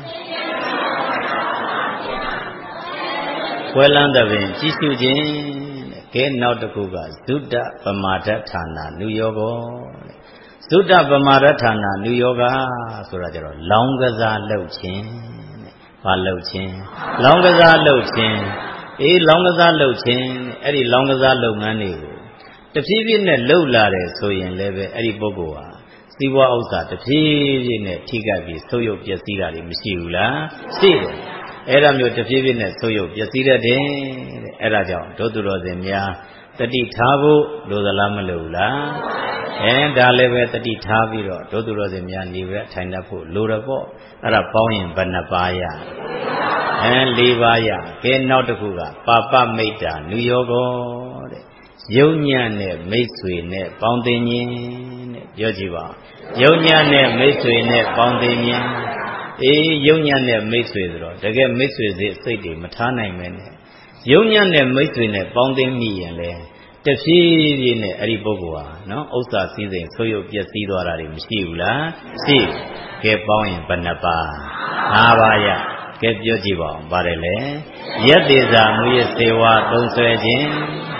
ပွဲလန်းသဖြင့်ကြည့်ရှုခြင်းတဲ့ကဲနောက်တစ်ခုကဇုတ္တပမာဒဌာနာနုယောဂတဲ့ဇုတ္တပမာဒဌာနာနုယောဂဆိုတာကြတော့လောင်းကစားလှုပ်ခြင်းတဲ့ဘာလှုပ်ခြင်းလောင်းကစားလှုပ်ခြင်းအေးလောင်းကစားလှုပ်ခြင်းအဲ့ဒီလောင်းကစားလုပ်ငန်းတွေကိုတဖြည်းဖြည်းနဲ့လှုပ်လာတယ်ဆိုရင်လည်းပဲအဲ့ဒီပုဂ္ဂိုလ်ဟာစီးပွားဥစ္စာတဖြည်းဖြည်းနဲ့ထိခိုက်ပြီးဆုပ်ယုပ်ပျက်စီးတာတွေမရှိဘူးလားရှိတယ်အဲ့ဒါမျိုးတဖြည်းဖြည်းနဲ့ဆုပ်ယုပ်ပျက်စီးတတ်တယ်တဲ့အဲ့ဒါကြောင့်ဒုသူတော်စင်များတတိထားဖို့လိုသလားမလိုဘူးလားအဲဒါလည်းပဲတတိထားပြီးတော့ဒုသူတော်စင်များနေပဲထိုင်တတ်ဖို့လိုတယ်ပေါ့အဲ့ဒါပေါင်းရင်ဘယ်နှပါးရအဲ၄ပါးရကဲနောက်တစ်ခုကပါပမိတ်တာနုယောဂတဲ့ယုံညံ့တဲ့မိတ်ဆွေနဲ့ပေါင်းသင်ခြင်းတဲ့ပြောကြည့်ပါယုံညံ့တဲ့မိတ်ဆွေနဲ့ပေါင်းသင်ခြင်းအေးယုံညံ့တဲ့မိတ်ဆွေဆိုတော့တကယ်မိတ်ဆွေစိတ်စိတ်တွေမထားနိုင်မဲနဲ့ယုံညံ့တဲ့မိတ်ဆွေနဲ့ပေါင်းသင်းမိရင်လေတဖြည်းဖြည်းနဲ့အဲ့ဒီပုဂ္ဂိုလ်ဟာနော်ဥစ္စာစည်းစိမ်ဆိုးရုပ်ပျက်စီးသွားတာတွေမရှိဘူးလားရှိကဲပေါင်းရင်ဘယ်နှပါး၅ပါးရကဲပြောကြည့်ပါဦးပါတယ်လေရက်သေးစာမူရစေဝါသုံးဆွဲခြင်း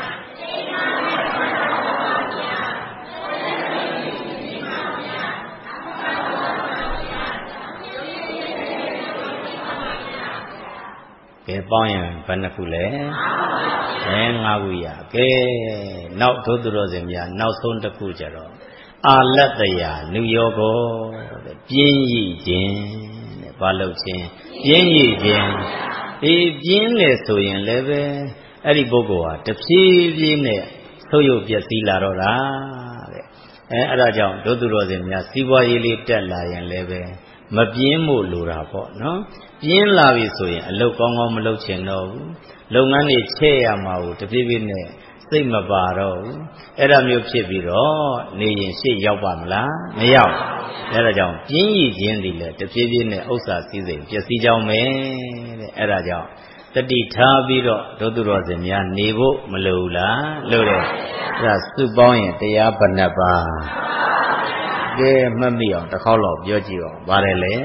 ကဲပေါင်းရင်ဘယ်နှခုလဲအဲငါးခုရကဲနောက်ဒုသူတော်စင်များနောက်ဆုံးတစ်ခုကြတော့အာလတ္တယာနုယောဂတဲ့ပြင်းရည်ခြင်းတဲ့ဘာလို့ခြင်းပြင်းရည်ခြင်းအေးပြင်းလေဆိုရင်လည်းပဲအဲ့ဒီပုဂ္ဂိုလ်ဟာတဖြည်းဖြည်းနဲ့ဆုပ်ယုပ်ပျက်စီးလာတော့တာတဲ့အဲအဲ့ဒါကြောင့်ဒုသူတော်စင်များစီးပွားရေးလေးတက်လာရင်လည်းပဲမပြင်းမို့လိုတာပေါ့နော်ပြင်းလာပြီဆိုရင်အလုပ်ကောင်းကောင်းမလုပ်ချင်တော့ဘူးလုပ်ငန်းတွေချဲ့ရမှာကိုတပြေးပြေးနဲ့စိတ်မပါတော့ဘူးအဲ့ဒါမျိုးဖြစ်ပြီးတော့နေရင်ရှေ့ရောက်ပါမလားမရောက်အဲ့ဒါကြောင့်ပြင်းရည်ခြင်းဒီလေတပြေးပြေးနဲ့ဥစ္စာစည်းစိမ်ပျက်စီးကြောင်းပဲတဲ့အဲ့ဒါကြောင့်တတိထားပြီးတော့ဒုသူတော်စင်များနေဖို့မလိုဘူးလားလိုတယ်အဲ့ဒါစုပေါင်းရင်တရားဘဏ္ဍပါကဲမှတ်မိအောင်တစ်ခေါက်လောက်ပြောကြည့်အောင်ပါတယ်လေ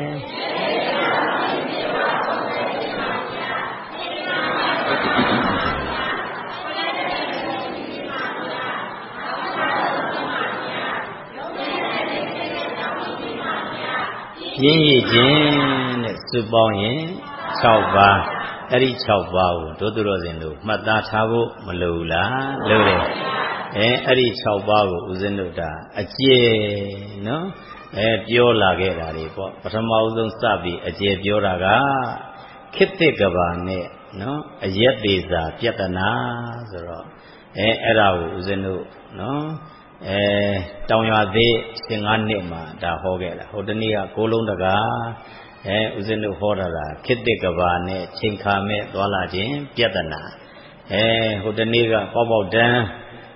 ပြင်းရည်ခြင်းတဲ့စုပေါင်းရင်၆ပါးအဲ့ဒီ၆ပါးကိုဒုသူတော်စင်တို့မှတ်သားထားဖို့မလိုဘူးလားလိုတယ်အဲအဲ့ဒီ၆ပါးကိုဦးဇင်းတို့ဒါအကျေနော်အဲပြောလာခဲ့တာတွေပေါ့ပထမဦးဆုံးစပြီးအကျေပြောတာကခေတ္တကဘာနဲ့နော်အရက်သေးစာပြတနာဆိုတော့အဲအဲ့ဒါကိုဦးဇင်းတို့နော်အဲတောင်ရွာသေးရှင်၅နှစ်မှာဒါဟောခဲ့တာဟိုတနေ့ကကိုလုံးတကားအဲဦးဇင်းတို့ဟောတာကခေတ္တကဘာနဲ့ချိန်ခါမဲ့သွားလာခြင်းပြတနာအဲဟိုတနေ့ကပေါပေါတန်း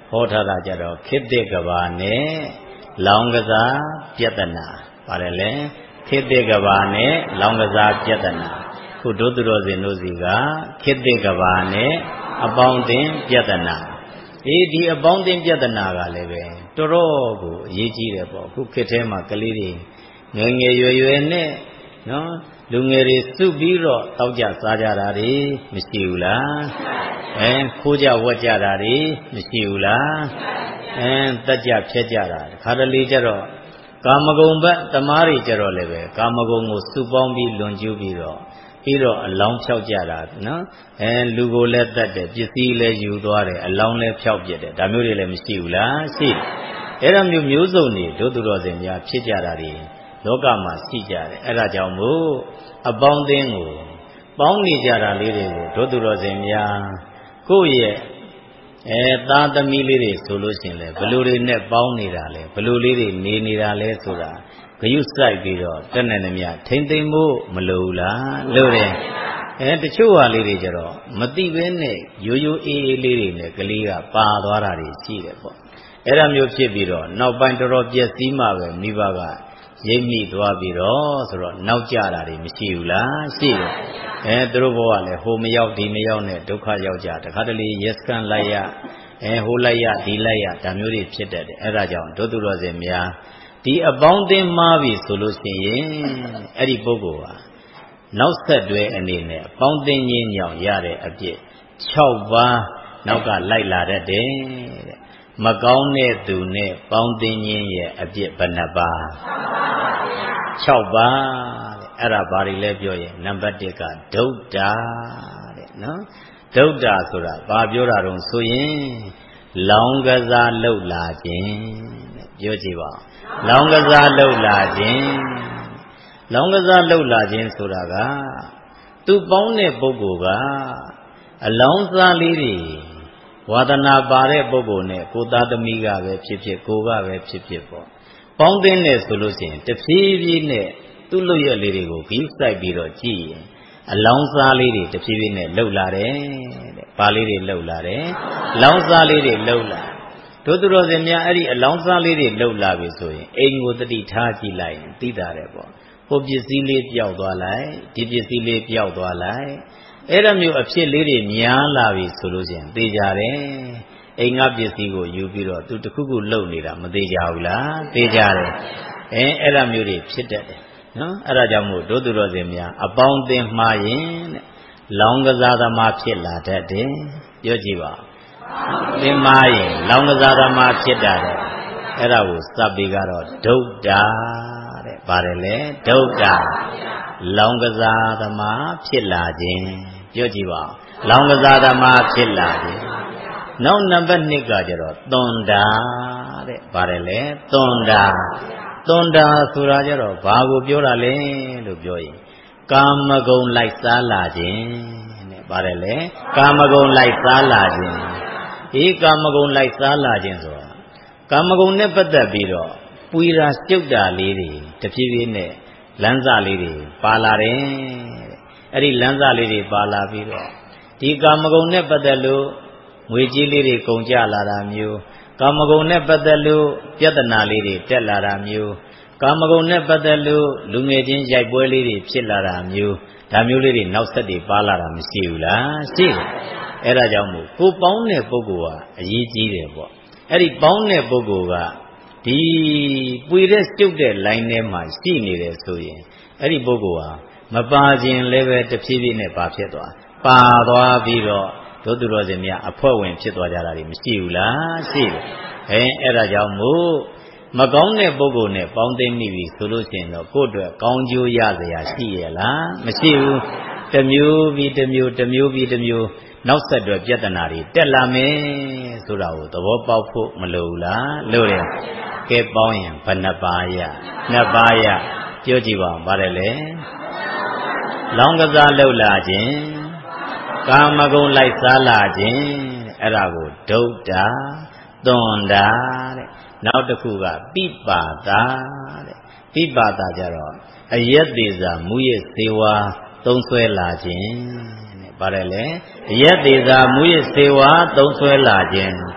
ဟောထားတာကြတော့ခေတ္တကဘာနဲ့လောင်းကစားပြတနာပါတယ်လေခေတ္တကဘာနဲ့လောင်းကစားပြတနာခုဒုသူတော်စင်တို့စီကခေတ္တကဘာနဲ့အပေါင်းအသင်းပြတနာအေးဒီအပေါင်းအသင်းပြတနာကလည်းပဲတော်တော်ကိုအရေးကြီးတယ်ပေါ့ခုခေတ်ထဲမှာကလေးတွေငယ်ငယ်ရွယ်ရွယ်နဲ့နော်လူငယ်တွေစုပြီးတော့တောက်ကြစားကြတာတွေမရှိဘူးလားအဲခိုးကြဝက်ကြတာတွေမရှိဘူးလားအဲတက်ကြဖြက်ကြတာခါတလေကြတော့ကာမဂုဏ်ဘက်တမားတွေကြတော့လည်းပဲကာမဂုဏ်ကိုစုပေါင်းပြီးလွန်ကျူးပြီးတော့ပြီးတော့အလောင်းဖြောက်ကြတာနော်အဲလူကိုလည်းတတ်တယ်ပစ္စည်းလည်းယူသွားတယ်အလောင်းလည်းဖြောက်ပြတယ်ဒါမျိုးတွေလည်းမရှိဘူးလားရှိတယ်အဲ့ဒါမျိုးမျိုးစုံတွေဒုသူတော်စင်များဖြစ်ကြတာတွေလောကမှာရှိကြတယ်အဲ့ဒါကြောင့်မို့အပေါင်းအသင်းကိုပေါင်းနေကြတာလေးတွေကိုဒုသူတော်စင်များကိုယ့်ရဲ့အဲသားသမီးလေးတွေဆိုလို့ရှိရင်လေဘလူတွေနဲ့ပေါင်းနေတာလေဘလူလေးတွေနေနေတာလဲဆိုတာဂယုစိုက်ပြီးတော့တက်နေနေမြထိမ့်သိမ့်ဖို့မလိုဘူးလားလို့တယ်အဲတချို့ဟာလေးတွေကြတော့မသိဘဲနဲ့ရိုးရိုးအေးအေးလေးတွေနဲ့ကလေးကပါသွားတာတွေရှိတယ်ပေါ့အဲ့ဒါမျိုးဖြစ်ပြီးတော့နောက်ပိုင်းတော်တော်ပြည့်စည်မှပဲမိဘကရိပ်မိသွားပြီးတော့ဆိုတော့နောက်ကျတာတွေမရှိဘူးလားရှိတယ်အဲသူတို့ဘဝလည်းဟိုမရောက်ဒီမရောက်နဲ့ဒုက္ခရောက်ကြတခါတလေရက်စကန်လိုက်ရအဲဟိုလိုက်ရဒီလိုက်ရဒါမျိုးတွေဖြစ်တတ်တယ်အဲဒါကြောင့်ဒုသူတော်စင်များဒီအပေါင်းအသင်းမှားပြီဆိုလို့ရှိရင်အဲ့ဒီပုဂ္ဂိုလ်ဟာနောက်ဆက်တွဲအနေနဲ့အပေါင်းအသင်းကြီးညောင်ရတဲ့အပြစ်၆ပါးနောက်ကလိုက်လာတတ်တယ်တဲ့မကောင်းတဲ့သူနဲ့ပေါင်းသင်းခြင်းရဲ့အပြစ်ဘယ်နှပါး၆ပါးတဲ့အဲ့ဒါဘာတွေလဲပြောရင်နံပါတ်၁ကဒုဋ္ဌာတဲ့နော်ဒုဋ္ဌာဆိုတာဘာပြောတာတုံးဆိုရင်လောင်းကစားလှုပ်လာခြင်းတဲ့ပြောကြည့်ပါလောင်းကစားလှုပ်လာခြင်းလောင်းကစားလှုပ်လာခြင်းဆိုတာကသူပေါင်းတဲ့ပုဂ္ဂိုလ်ကအလောင်းစားလေးတွေဝါဒနာပါတဲ့ပုဂ္ဂိုလ်နဲ့ကိုသားသမီးကပဲဖြစ်ဖြစ်ကိုကပဲဖြစ်ဖြစ်ပေါ့ပေါင်းတင်တယ်ဆိုလို့ရှိရင်တဖြည်းဖြည်းနဲ့သူ့လွတ်ရလေးတွေကိုဂိမ်းစိုက်ပြီးတော့ကြည့်ရင်အလောင်းစားလေးတွေတဖြည်းဖြည်းနဲ့လှုပ်လာတယ်တဲ့။ဘာလေးတွေလှုပ်လာတယ်။လောင်းစားလေးတွေလှုပ်လာတို့သူတော်စင်များအဲ့ဒီအလောင်းစားလေးတွေလှုပ်လာပြီဆိုရင်အိမ်ကိုတတိထားကြည့်လိုက်ရင်သိတာတယ်ပေါ့။ဟိုပစ္စည်းလေးပျောက်သွားလိုက်ဒီပစ္စည်းလေးပျောက်သွားလိုက်အဲ့ဒါမျိုးအဖြစ်လေးတွေများလာပြီဆိုလို့ရှိရင်သိကြတယ်အိမ်ငါပစ္စည်းကိုယူပြီးတော့သူတခုခုလှုပ်နေတာမသိကြဘူးလားသိကြတယ်အဲအဲ့ဒါမျိုးတွေဖြစ်တတ်တယ်နော်အဲ့ဒါကြောင့်မို့တို့သူတော်စင်များအပေါင်းအသင်းမှားရင်တဲ့လောင်းကစားသမားဖြစ်လာတတ်တယ်ပြောကြည့်ပါသင်မှားရင်လောင်းကစားသမားဖြစ်တာတဲ့အဲ့ဒါကိုစပ်ပြီးကတော့ဒုဋ္ဌာတဲ့ပါတယ်လေဒုဋ္ဌာလောင်းကစားသမားဖြစ်လာခြင်းပြောကြည့်ပါလောင်းကစားသမားဖြစ်လာခြင်းနောက်နံပါတ်၂ကကျတော့သွန်တာတဲ့ပါတယ်လေသွန်တာသွန်တာဆိုတာကျတော့ဘာကိုပြောတာလဲလို့ပြောရင်ကာမဂုဏ်လိုက်စားလာခြင်းတဲ့ပါတယ်လေကာမဂုဏ်လိုက်စားလာခြင်းဒီကာမဂုဏ်လိုက်စားလာခြင်းဆိုတာကာမဂုဏ်နဲ့ပတ်သက်ပြီးတော့ပွေတာပြုတ်တာလေးတွေတဖြည်းဖြည်းနဲ့လမ်းစာလေးတွေပါလာတယ်အဲ့ဒီလမ်းစာလေးတွေပါလာပြီးတော့ဒီကာမဂုဏ်နဲ့ပတ်သက်လို့ငွေကြေးလေးတွေကုန်ကြလာတာမျိုးကာမဂုဏ်နဲ့ပတ်သက်လို့ပြဿနာလေးတွေတက်လာတာမျိုးကာမဂုဏ်နဲ့ပတ်သက်လို့လူငယ်ချင်းရိုက်ပွဲလေးတွေဖြစ်လာတာမျိုးဒါမျိုးလေးတွေနောက်ဆက်တွေပါလာတာမရှိဘူးလားရှိတယ်အဲ့ဒါကြောင့်မို့ကိုပေါင်းတဲ့ပုဂ္ဂိုလ်ဟာအရေးကြီးတယ်ပေါ့အဲ့ဒီပေါင်းတဲ့ပုဂ္ဂိုလ်ကဒီပွေတဲ့ပြုတ်တဲ့ line ထဲမှာရှိနေတယ်ဆိုရင်အဲ့ဒီပုဂ္ဂိုလ်ဟာမပါခြင်းလည်းပဲတဖြည်းဖြည်းနဲ့ပါဖြစ်သွားပါသွားပြီးတော့တို့သူတော်စင်များအဖွဲ့ဝင်ဖြစ်သွားကြတာတွေမရှိဘူးလားရှိတယ်အဲအဲ့ဒါကြောင့်မို့မကောင်းတဲ့ပုဂ္ဂိုလ်နဲ့ပေါင်းသိမ့်မိပြီဆိုလို့ရှိရင်တော့ကိုယ့်အတွက်ကောင်းကျိုးရစရာရှိရဲ့လားမရှိဘူးတစ်မျိုးပြီးတစ်မျိုးတစ်မျိုးပြီးတစ်မျိုးနောက်ဆက်တွဲပြဿနာတွေတက်လာမယ်ဆိုတာကိုသဘောပေါက်ဖို့မလိုဘူးလားလို့တယ်ကဲပေါင်းရင်ဘယ်နှပါးရနှစ်ပါးရပြောကြည့်ပါဦးပါတယ်လေလောင်းကစားလှုပ်လာခြင်းကာမဂုဏ်လိုက်စားလာခြင်းအဲ့ဒါကိုဒုဋ္ဌာသွန်တာတဲ့နောက်တစ်ခုကပိပါတာတဲ့ပိပါတာကြတော့အယက်သေးစာမူရစေဝါသုံးဆွဲလာခြင်းတဲ့ပါတယ်လေအယက်သေးစာမူရစေဝါသုံးဆွဲလာခြင်း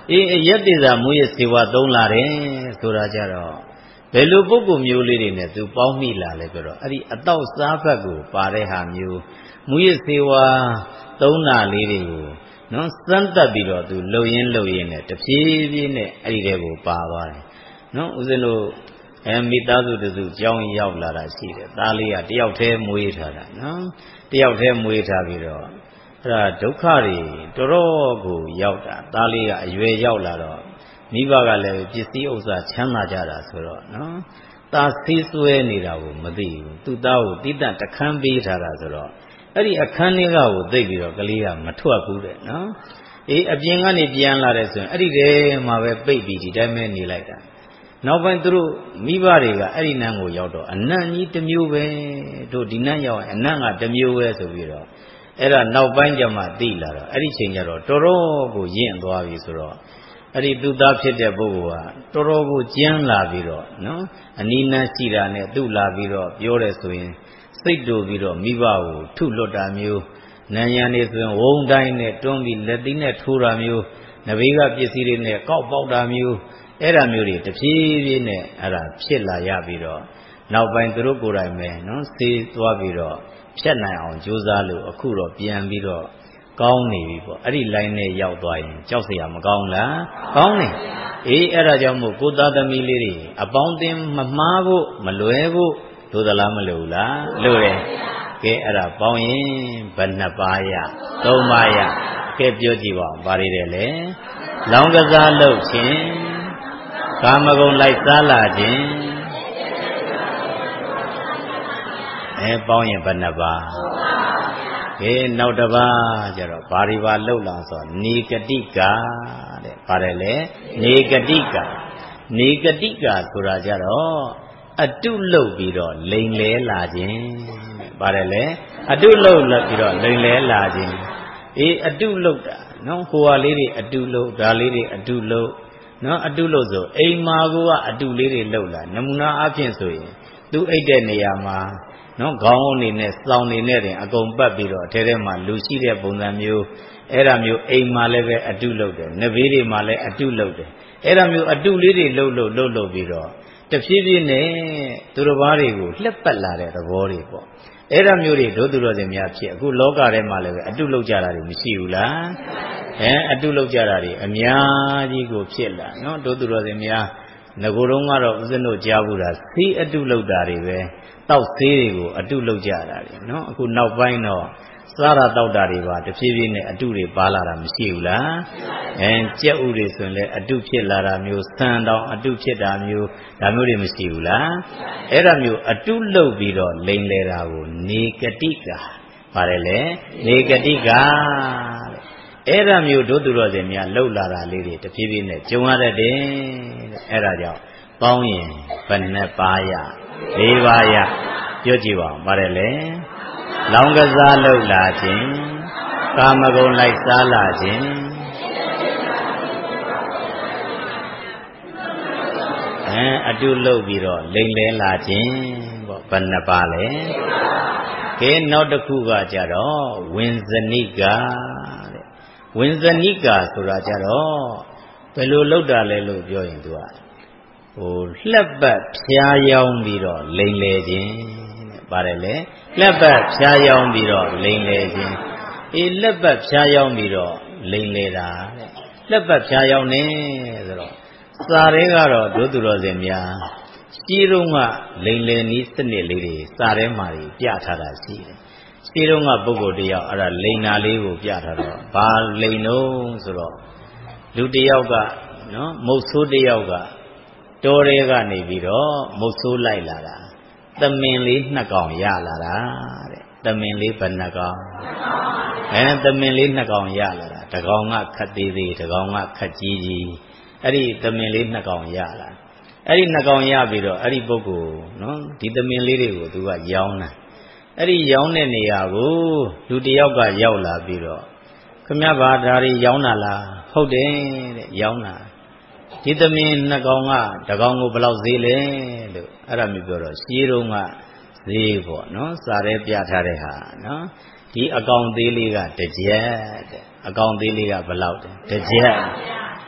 အေးရက်တိသာမူရဲ့စေဝါသုံးလာတယ်ဆိုတာကြတော့ဘယ်လိုပုဂ္ဂိုလ်မျိုးလေးတွေနဲ့သူပေါင်းမိလာလဲဆိုတော့အဲ့ဒီအတော့စားဖက်ကိုပါတဲ့ဟာမျိုးမူရဲ့စေဝါသုံးလာလေးတွေကိုနော်စမ်းတက်ပြီးတော့သူလှုပ်ရင်းလှုပ်ရင်းနဲ့တဖြည်းဖြည်းနဲ့အဲ့ဒီတဲ့ကိုပါသွားတယ်နော်ဦးဇင်းတို့အဲမိသားစုတစုကြောင်းရောက်လာတာရှိတယ်သားလေးကတယောက်တည်းမွေးထားတာနော်တယောက်တည်းမွေးထားပြီးတော့အဲ့ဒါဒုက္ခတွေတော်တော်ကိုရောက်တာသားလေးကအရွယ်ရောက်လာတော့မိဘကလည်းပစ္စည်းဥစ္စာချမ်းသာကြတာဆိုတော့နော်သားဆေးဆွဲနေတာကိုမသိဘူးသူ့သားကိုတိတ္တတခန်းပေးထားတာဆိုတော့အဲ့ဒီအခန်းလေးကကိုသိပြီးတော့ကလေးကမထွက်ဘူးတဲ့နော်အေးအပြင်ကနေပြန်လာတယ်ဆိုရင်အဲ့ဒီထဲမှာပဲပိတ်ပြီးဒီတိုင်းပဲနေလိုက်တာနောက်ပိုင်းသူတို့မိဘတွေကအဲ့ဒီနန်းကိုရောက်တော့အနံ့ကြီးတစ်မျိုးပဲတို့ဒီနန်းရောက်ရင်အနံ့ကတစ်မျိုးပဲဆိုပြီးတော့အဲ့ဒါနောက်ပိုင်းကျမှသိလာတော့အဲ့ဒီချိန်ကျတော့တော်တော်ကိုရင့်သွားပြီဆိုတော့အဲ့ဒီသူသားဖြစ်တဲ့ပုဂ္ဂိုလ်ကတော်တော်ကိုကျမ်းလာပြီးတော့နော်အနီးနားရှိတာနဲ့သူ့လာပြီးတော့ပြောတယ်ဆိုရင်စိတ်တူပြီးတော့မိဘကိုထုလွတ်တာမျိုးနန်းရံနေဆိုရင်ဝုံတိုင်းနဲ့တွန်းပြီးလက်သီးနဲ့ထိုးတာမျိုးနဘေးကပစ္စည်းတွေနဲ့ကောက်ပေါက်တာမျိုးအဲ့ဒါမျိုးတွေတဖြည်းဖြည်းနဲ့အဲ့ဒါဖြစ်လာရပြီးတော့နောက်ပိုင်းသူတို့ကိုယ်တိုင်ပဲနော်စေးသွားပြီးတော့ဖြတ်နိုင်အောင်ကြိုးစားလို့အခုတော့ပြန်ပြီးတော့ကောင်းနေပြီပေါ့အဲ့ဒီ line နဲ့ရောက်သွားရင်ကြောက်စရာမကောင်းလားကောင်းတယ်အေးအဲ့ဒါကြောင့်မို့ကိုသားသမီးလေးတွေအပေါင်းအသင်းမမှားဖို့မလွယ်ဖို့လို့သလားမလို့လားလို့တယ်ကဲအဲ့ဒါပေါင်းရင်ဘယ်နှပါးရသုံးပါးရကဲပြောကြည့်ပါဦးဘာတွေတယ်လဲလောင်းကစားလုပ်ခြင်းကာမဂုဏ်လိုက်စားလာခြင်းအဲပေါင်းရင်ဘယ်နှပါးကဲနောက်တစ်ပါးကျတော့ဘာတွေပါလှုပ်လာဆိုနေကတိကာတဲ့ပါတယ်လေနေကတိကာနေကတိကာဆိုတာကြတော့အတုလှုပ်ပြီးတော့လိန်လဲလာခြင်းပါတယ်လေအတုလှုပ်ပြီးတော့လိန်လဲလာခြင်းအေးအတုလှုပ်တာနော်ဟိုဟာလေးတွေအတုလှုပ်ဒါလေးတွေအတုလှုပ်နော်အတုလို့ဆိုအိမ်မာကိုကအတုလေးတွေလှုပ်လာနမူနာအဖြစ်ဆိုရင်သူအိတ်တဲ့နေရာမှာနော်ခေါင်းအနေနဲ့စောင်းနေနဲ့တင်အကုန်ပတ်ပြီးတော့အထဲထဲမှာလူရှိတဲ့ပုံစံမျိုးအဲ့ဒါမျိုးအိမ်မှာလည်းပဲအတုလှုပ်တယ်နဘေးတွေမှာလည်းအတုလှုပ်တယ်အဲ့ဒါမျိုးအတုလေးတွေလှုပ်လှုပ်လှုပ်လှုပ်ပြီးတော့တဖြည်းဖြည်းနဲ့သူတော်ဘာတွေကိုလှက်ပတ်လာတဲ့သဘောတွေပေါ့အဲ့ဒါမျိုးတွေဒုသူတော်စင်များဖြစ်အခုလောကထဲမှာလည်းပဲအတုလှုပ်ကြတာတွေမရှိဘူးလားအဲအတုလှုပ်ကြတာတွေအများကြီးကိုဖြစ်လာနော်ဒုသူတော်စင်များငကိုယ်တုန်းကတော့ဦးဇင်းတို့ကြားဘူးတာဆေးအတုလှုပ်တာတွေပဲတောက်ဆေးတွေကိုအတုလှုပ်ကြတာတွေနော်အခုနောက်ပိုင်းတော့စားရတောက်တာတွေပါတဖြည်းဖြည်းနဲ့အတုတွေပါလာတာမရှိဘူးလားအဲကြက်ဥတွေဆိုရင်လည်းအတုဖြစ်လာတာမျိုးဆန်တောင်အတုဖြစ်တာမျိုးဒါမျိုးတွေမရှိဘူးလားအဲ့ဒါမျိုးအတုလှုပ်ပြီးတော့လိန်လေတာကိုနေကတိကာပါတယ်လေနေကတိကာအဲ့ဒါမျိုးတို့သူတော်စင်များလှုပ်လာတာလေးတွေတဖြည်းဖြည်းနဲ့ကြုံရတတ်တယ်အဲ့ဒါကြောင့်ပေါင်းရင်ဘယ်နှပါးရလေးပါးရပြောကြည့်ပါဦးပါတယ်လေလောင်းကစားလှုပ်လာခြင်းကာမဂုဏ်လိုက်စားလာခြင်းအဲအတုလှုပ်ပြီးတော့လိမ်လဲလာခြင်းပေါ့ဘယ်နှပါးလဲကဲနောက်တစ်ခုကကြတော့ဝိဇနိကာတဲ့ဝိဇနိကာဆိုတာကြတော့ဘယ်လိုလှုပ်တာလဲလို့ပြောရင်သူကဟိုလှက်ပတ်ဖြားယောင်းပြီးတော့လိမ်လဲခြင်းတဲ့ပါတယ်လေလက်ပတ်ဖြားယောင်းပြီးတော့လိမ်လေခြင်းအေးလက်ပတ်ဖြားယောင်းပြီးတော့လိမ်လေတာတဲ့လက်ပတ်ဖြားယောင်းနေဆိုတော့စာရဲကတော့ဒုသူတော်စင်များရှိတုန်းကလိမ်လေနည်းစနစ်လေးတွေစာထဲမှာပြထားတာရှိတယ်ရှိတုန်းကပုဂ္ဂိုလ်တယောက်အဲ့ဒါလိမ်နာလေးကိုပြထားတော့ဘာလိမ်တော့ဆိုတော့လူတယောက်ကနော်မုတ်ဆိုးတယောက်ကတောထဲကနေပြီးတော့မုတ်ဆိုးလိုက်လာတာသမင်လေးနှစ်ကောင်ရလာတာတဲ့သမင်လေးဘယ်နှကောင်အဲသမင်လေးနှစ်ကောင်ရလာတာတစ်ကောင်ကခက်သေးသေးတစ်ကောင်ကခက်ကြီးကြီးအဲ့ဒီသမင်လေးနှစ်ကောင်ရလာအဲ့ဒီနှစ်ကောင်ရပြီးတော့အဲ့ဒီပုဂ္ဂိုလ်နော်ဒီသမင်လေးတွေကိုသူကရောင်းတာအဲ့ဒီရောင်းတဲ့နေရာကိုလူတယောက်ကရောက်လာပြီးတော့ခမည်းဘာဒါတွေရောင်းတာလားဟုတ်တယ်တဲ့ရောင်းတာဒီသမင်နှစ်ကောင်ကတကောင်ကိုဘယ်လောက်ဈေးလဲလို့အဲ့ဒါမျိုးပြောတော့ရှင်းတုံးကဈေးပေါ့နော်စာရဲပြထားတဲ့ဟာနော်ဒီအကောင်သေးလေးကတစ်ကြက်တဲ့အကောင်သေးလေးကဘယ်လောက်တဲ့တစ်ကြက်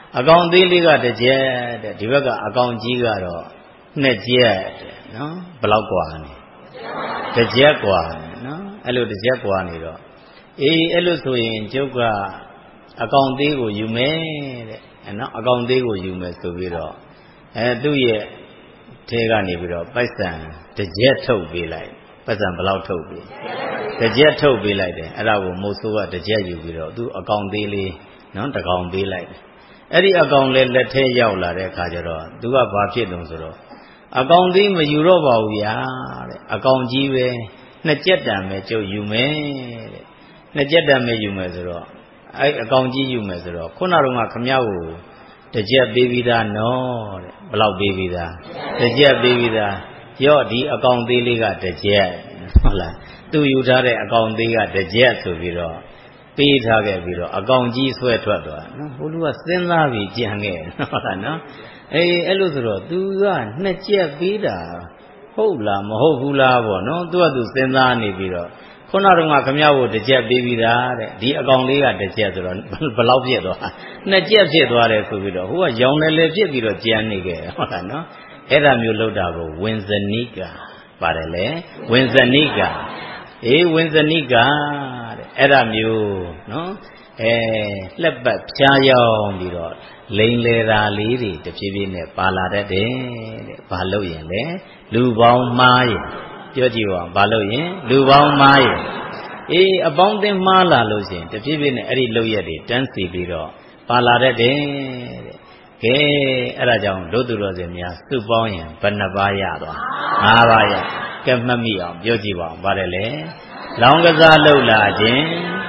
အကောင်သေးလေးကတစ်ကျက်တဲ့ဒီဘက်ကအကောင်ကြီးကတော့နှစ်ကျက်တဲ့နော်ဘယ်လောက်กว่าနေတစ်ကျက်กว่าနော်အဲ့လိုတစ်ကျက်กว่าနေတော့အေးအဲ့လိုဆိုရင်ကျုပ်ကအကောင်သေးကိုယူမယ်တဲ့နော်အကောင်သေးကိုယူမယ်ဆိုပြီးတော့အဲသူ့ရဲ့ထဲကနေပြီးတော့ပိုက်ဆံတစ်ကျက်ထုတ်ပေးလိုက်ပိုက်ဆံဘယ်လောက်ထုတ်ပေးတစ်ကျက်ထုတ်ပေးလိုက်တယ်အဲ့ဒါကိုမိုးဆိုးကတစ်ကျက်ယူပြီးတော့သူ့အကောင်သေးလေးနော်တကောင်ပေးလိုက်တယ်အဲ့ဒီအကောင်လည်းလက်ထဲရောက်လာတဲ့အခါကျတော့သူကဘာဖြစ်တုံဆိုတော့အကောင်သေးမယူတော့ပါဘူးဗျာတဲ့အကောင်ကြီးပဲနှစ်ကျက်တန်ပဲကျုပ်ယူမယ်တဲ့နှစ်ကျက်တန်ပဲယူမယ်ဆိုတော့အဲ့အကောင်ကြီးယူမယ်ဆိုတော့ခုနကတော့ခမည်းကိုတစ်ကျက်ပေးပြီးသားနော်တဲ့ဘယ်လောက်ပေးပြီးသားတစ်ကျက်ပေးပြီးသားရော့ဒီအကောင်သေးလေးကတစ်ကျက်ဟုတ်လားသူယူထားတဲ့အကောင်သေးကတစ်ကျက်ဆိုပြီးတော့ပေးထားခဲ့ပြီးတော့အကောင်ကြီးဆွဲထွက်သွားနော်ဟိုလူကစဉ်းစားပြီးကြံခဲ့ဟုတ်လားနော်အေးအဲ့လိုဆိုတော့ तू ကနှစ်ကျက်ပေးတာဟုတ်လားမဟုတ်ဘူးလားပေါ့နော် तू က तू စဉ်းစားနေပြီးတော့ခုနကတော့ခမည်းကိုတစ်ကျက်ပေးပြီးသားတဲ့ဒီအကောင်လေးကတစ်ကျက်ဆိုတော့ဘယ်လောက်ဖြစ်သွားနှစ်ကျက်ဖြစ်သွားတယ်ဆိုပြီးတော့ဟိုကရောင်တယ်လေဖြစ်ပြီးတော့ကြံနေခဲ့ဟုတ်လားနော်အဲ့ဒါမျိုးလောက်တာကိုဝင်ဇနိကပါတယ်လေဝင်ဇနိကအေးဝင်ဇနိကတဲ့အဲ့ဒါမျိုးနော်အဲလက်ပတ်ဖြားရောက်ပြီးတော့လိန်လေတာလေးတွေတဖြည်းဖြည်းနဲ့ပါလာတတ်တယ်တဲ့ဘာလို့ရင်လဲလူပေါင်းမှားရင်ပြောကြည့်ပါဘာလို့ရင်လူပေါင်းမှားရင်အေးအပေါင်းအသင်းမှားလာလို့ရှိရင်တဖြည်းဖြည်းနဲ့အဲ့ဒီလောက်ရက်တွေတန်းစီပြီးတော့ပါလာတတ်တယ်တဲ့ကဲအဲ့ဒါကြောင့်တို့သူတော်စင်များစုပေါင်းရင်ဘယ်နှပါးရသွား၅ပါးရကဲမှတ်မိအောင်ပြောကြည့်ပါဦးပါတယ်လေလောင်းကစားလှုပ်လာခြင်း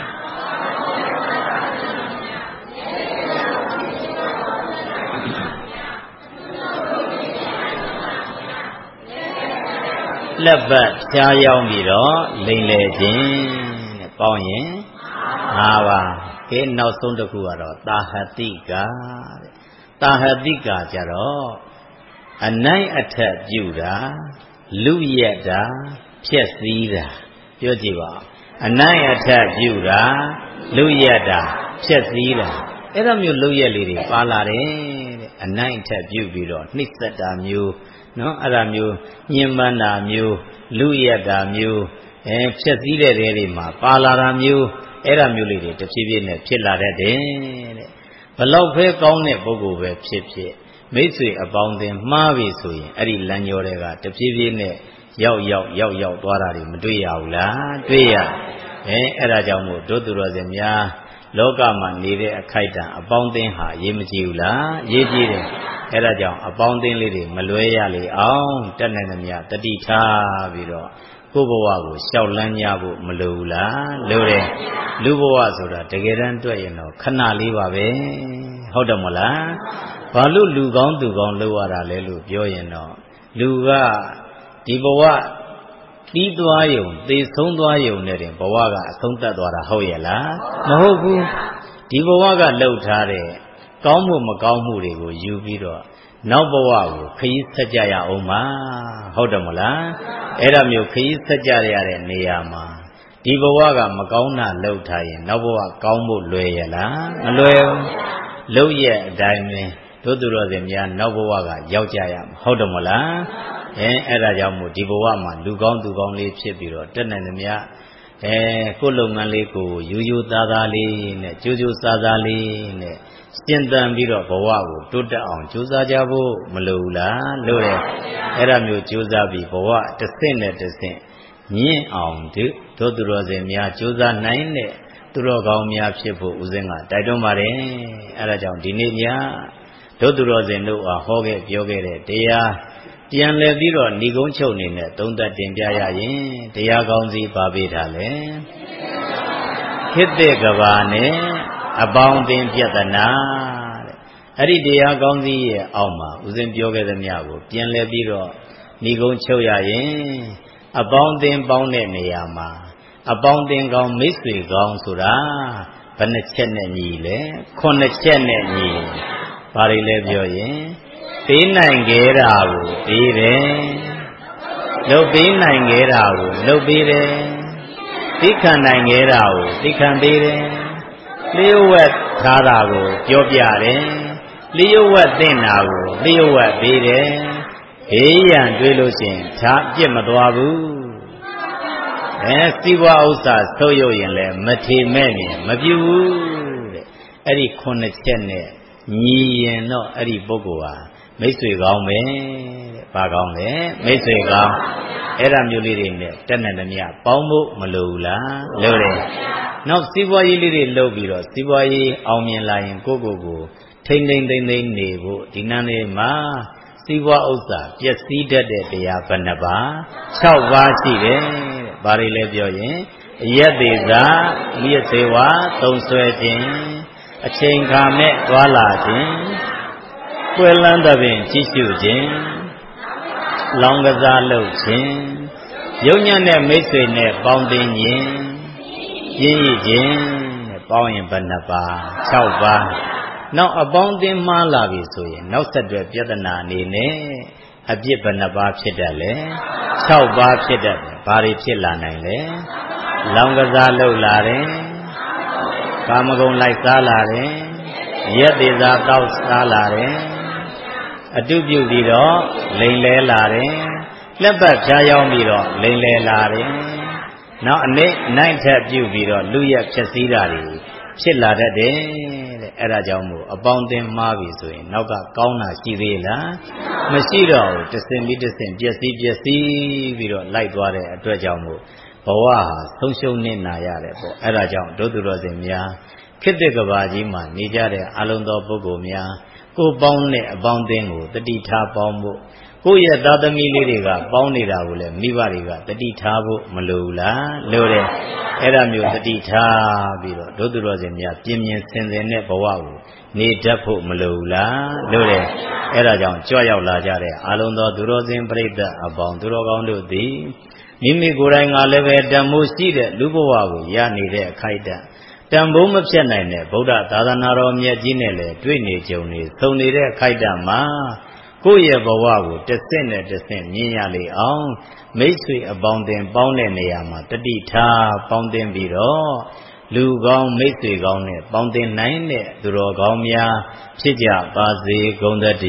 လက်ပတ်ဖြားရောက်ပြီးတော့လိမ့်လေခြင်းတဲ့ပေါင်းရင်၅ပါးကဲနောက်ဆုံးတစ်ခုကတော့တာဟတိကတဲ့တာဟတိကကြတော့အနိုင်အထက်ပြုတာလူရက်တာဖြက်စည်းတာပြောကြည့်ပါအနိုင်အထက်ပြုတာလူရက်တာဖြက်စည်းတာအဲ့လိုမျိုးလူရက်လေးတွေပါလာတယ်တဲ့အနိုင်အထက်ပြုပြီးတော့နှိမ့်ဆက်တာမျိုးနော်အဲ့ဒါမျိုးညှဉ်းပန်းတာမျိုးလူရက်တာမျိုးအဲဖြက်စည်းတဲ့တွေမှာပါလာတာမျိုးအဲ့ဒါမျိုးလေးတွေတဖြည်းဖြည်းနဲ့ဖြစ်လာတတ်တယ်တဲ့ဘလောက်ပဲကောင်းတဲ့ပုဂ္ဂိုလ်ပဲဖြစ်ဖြစ်မိတ်ဆွေအပေါင်းအသင်းမှားပြီဆိုရင်အဲ့ဒီလမ်းကြောတွေကတဖြည်းဖြည်းနဲ့ရောက်ရောက်ရောက်ရောက်သွားတာတွေမတွေ့ရဘူးလားတွေ့ရအဲအဲ့ဒါကြောင့်မို့တို့သူတော်စင်များလောကမှာနေတဲ့အခိုက်အတန့်အပေါင်းအသင်းဟာရေးမကြည့်ဘူးလားရေးကြည့်တယ်အဲ့ဒါကြောင့်အပေါင်းအသင်းလေးတွေမလွဲရလေအောင်တတ်နိုင်သမျှတတိထားပြီးတော့ကိုယ့်ဘဝကိုရှောက်လန်းကြဖို့မလိုဘူးလားလိုတယ်လူဘဝဆိုတာတကယ်တမ်းတွေ့ရင်တော့ခဏလေးပါပဲဟုတ်တယ်မလားဘာလို့လူကောင်းသူကောင်းလောက်ရတာလဲလို့ပြောရင်တော့လူကဒီဘဝပြီးသွားယုံသေဆုံးသွားယုံနဲ့တင်ဘဝကအဆုံးသတ်သွားတာဟုတ်ရဲ့လားမဟုတ်ဘူးဒီဘဝကလှုပ်ထားတဲ့ကောင်းမှုမကောင်းမှုတွေကိုယူပြီးတော့နောက်ဘဝကိုခရီးဆက်ကြရအောင်ပါဟုတ်တယ်မလားအဲ့ဒါမျိုးခရီးဆက်ကြရတဲ့နေရာမှာဒီဘဝကမကောင်းတာလှုပ်ထားရင်နောက်ဘဝကောင်းဖို့လွယ်ရလားမလွယ်ဘူးလှုပ်ရဲ့အတိုင်းပဲတို့သူတော်စင်များနောက်ဘဝကရောက်ကြရမှာဟုတ်တယ်မလားအဲအဲ့ဒါကြောင့်မို့ဒီဘဝမှာလူကောင်းသူကောင်းလေးဖြစ်ပြီးတော့တက်နိုင်သမျှအဲကိုယ်လုပ်ငန်းလေးကိုယူယူသားသားလေးနဲ့ကြိုးကြိုးစားစားလေးနဲ့ရှင်းတန်ပြီးတော့ဘဝကိုတိုးတက်အောင်ကြိုးစားကြဖို့မလိုဘူးလားလို့တယ်အဲ့ဒါမျိုးကြိုးစားပြီးဘဝတစ်ဆင့်နဲ့တစ်ဆင့်မြင့်အောင်တို့သူတော်စင်များကြိုးစားနိုင်တဲ့သူတော်ကောင်းများဖြစ်ဖို့ဦးဇင်းကတိုက်တွန်းပါတယ်အဲ့ဒါကြောင့်ဒီနေ့ညတို့သူတော်စင်တို့အားဟောခဲ့ပြောခဲ့တဲ့တရားပြန်လဲပြီးတော့ဏိကုံးချုပ်နေနဲ့သုံးသပ်တင်ပြရရင်တရားကောင်းစီပါပေးထားလဲခေတ္တကဘာနဲ့အပေါင်းအသင်းပြဿနာတဲ့အဲ့ဒီတရားကောင်းစီရဲ့အောက်မှာဦးဇင်းပြောခဲ့သမျှကိုပြန်လဲပြီးတော့ဏိကုံးချုပ်ရရင်အပေါင်းအသင်းပေါင်းတဲ့နေရာမှာအပေါင်းအသင်းကောင်းမိတ်ဆွေကောင်းဆိုတာဘယ်နှချက်နဲ့ညီလဲခုနှစ်ချက်နဲ့ညီဘာတွေလဲပြောရင်ပေးနိုင်ခဲ့တာကိုပေးတယ်လုပ်ပေးနိုင်ခဲ့တာကိုလုပ်ပေးတယ်သိခံနိုင်ခဲ့တာကိုသိခံပေးတယ်လျှို့ဝှက်ထားတာကိုပြောပြတယ်လျှို့ဝှက်တင်တာကိုလျှို့ဝှက်ပေးတယ်ဘေးရန်တွေးလို့ရှိရင်ဒါပြစ်မသွားဘူးအဲစီးပွားဥစ္စာဆုပ်ယုပ်ရင်လည်းမထေမဲ့မြင်မပြူဘူးတဲ့အဲ့ဒီခုနှစ်ချက်နဲ့ညီရင်တော့အဲ့ဒီပုဂ္ဂိုလ်ဟာမိတ်ဆွေကောင်းပဲတဲ့ဘာကောင်းလဲမိတ်ဆွေကောင်းအဲ့ဒါမျိုးလေးတွေနဲ့တက်နေတယ်မြပေါင်းဖို့မလိုဘူးလားလိုတယ်နောက်စီးပွားရေးလေးတွေလုပ်ပြီးတော့စီးပွားရေးအောင်မြင်လာရင်ကိုယ့်ကိုယ်ကိုထိမ့်သိမ့်သိမ့်သိမ့်နေဖို့ဒီနန်းလေးမှာစီးပွားဥစ္စာပျက်စီးတတ်တဲ့တရားဘယ်နှပါ၆ပါးရှိတယ်တဲ့ဘာတွေလဲပြောရင်အယက်သေးစာမိရစေဝါသုံးဆွဲခြင်းအချိန်ခါမဲ့သွားလာခြင်းကွယ်လန်းသဖြင့်ကြည့်ရှုခြင်းလောင်ကစားလုပ်ခြင်းယုံညံ့တဲ့မိတ်ဆွေနဲ့ပေါင်းတင်ခြင်းရင်းရည်ခြင်းနဲ့ပေါင်းရင်ဘယ်နှပါ၆ပါးနောက်အပေါင်းအသင်းမှားလာပြီဆိုရင်နောက်ဆက်တွဲပြဿနာအနေနဲ့အပြစ်ဘယ်နှပါဖြစ်တတ်လဲ၆ပါးဖြစ်တတ်တယ်ဘာတွေဖြစ်လာနိုင်လဲလောင်ကစားလုပ်လာတယ်ကာမဂုဏ်လိုက်စားလာတယ်ရက်သေးစာတောက်စားလာတယ်အတုပြုပြီးတော့လိန်လဲလာတယ်လက်ပတ်ဖြားယောင်းပြီးတော့လိန်လဲလာတယ်နောက်အနည်းနိုင်ထက်ပြုပြီးတော့လူရက်ဖြစ်စည်းတာတွေဖြစ်လာတတ်တယ်တဲ့အဲ့ဒါကြောင့်မို့အပေါင်းအသင်းမှားပြီဆိုရင်နောက်ကကောင်းတာရှိသေးလားမရှိတော့ဘူးတစ်စင်ပြီးတစ်စင်ပျက်စီးပျက်စီးပြီးတော့လိုက်သွားတဲ့အတွက်ကြောင့်မို့ဘဝဟာဆုံးရှုံးနေနာရတယ်ပေါ့အဲ့ဒါကြောင့်ဒုသူတော်စင်များခေတ္တကဘာကြီးမှာနေကြတဲ့အလုံးသောပုဂ္ဂိုလ်များကိုပေါင်းတဲ့အပေါင်းအသင်းကိုတတိထားပေါင်းဖို့ကိုယ့်ရဲ့သားသမီးလေးတွေကပေါင်းနေတာကိုလည်းမိဘတွေကတတိထားဖို့မလိုဘူးလားလိုတယ်အဲ့ဒါမျိုးတတိထားပြီးတော့ဒုသူတော်စင်များပြင်းပြင်းစင်စင်တဲ့ဘဝကိုနေတတ်ဖို့မလိုဘူးလားလိုတယ်အဲ့ဒါကြောင့်ကြွရောက်လာကြတဲ့အလုံးသောသူတော်စင်ပြိဿအပေါင်းသူတော်ကောင်းတို့သည်မိမိကိုယ်တိုင်ကလည်းပဲတန်ဖိုးရှိတဲ့လူဘဝကိုရနေတဲ့အခိုက်အတန့်တန်ဖိုးမဖြတ်နိုင်တဲ့ဗုဒ္ဓသာသနာတော်မြတ်ကြီးနဲ့လည်းတွေ့နေကြုံနေသုံနေတဲ့အခိုက်အတန့်မှာကိုယ့်ရဲ့ဘဝကိုတစ်ဆင့်နဲ့တစ်ဆင့်မြင်ရလေအောင်မိတ်ဆွေအပေါင်းအသင်းပေါင်းတဲ့နေရာမှာတတိထားပေါင်းသင်းပြီးတော့လူကောင်းမိတ်ဆွေကောင်းနဲ့ပေါင်းသင်းနိုင်တဲ့သူတော်ကောင်းများဖြစ်ကြပါစေကုန်သတ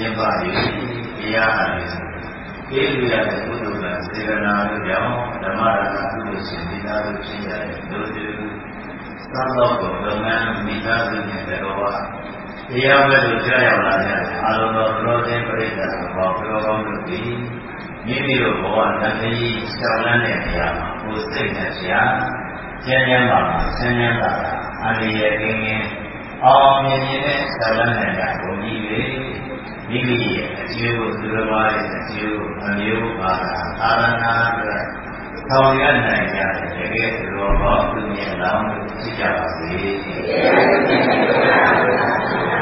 င်းပါ၍တရားနာနေဆိုဒီလိုရတဲ့ကုသိုလ်ကစေရနာတို့ကြောင့်ဓမ္မရဏကုသိုလ်ရှင်ဒီသားတို့ဖြစ်ရတဲ့တို့တူသံတော်ကိုဓမ္မမိသားစုနဲ့တော်တရားပဲလို့ကြားရောက်လာတဲ့အာလုံတော်တော်စင်ပြိဿာဘောပြောကောင်းလို့ဒီမိမိတို့ဘဝတတိယဆောင်းလန်းတဲ့နေရာမှာကိုယ်စိတ်နဲ့ရှာကျဉ်းကျဉ်းပါပါဆင်းရဲတာအလျက်ကင်းကင်းအောင်မြင်နေတဲ့ဆောင်းလန်းတဲ့ဘုံကြီးတွေမိမိရဲ့အကျိုးသူတော်ဘာရဲ့အကျိုးအမျိုးပါတာအာရဏအတွက်ဆောင်ရွက်နိုင်ကြတဲ့တကယ်သူတော်ဘောသူမြင်လောင်းဖြစ်ကြပါစေ။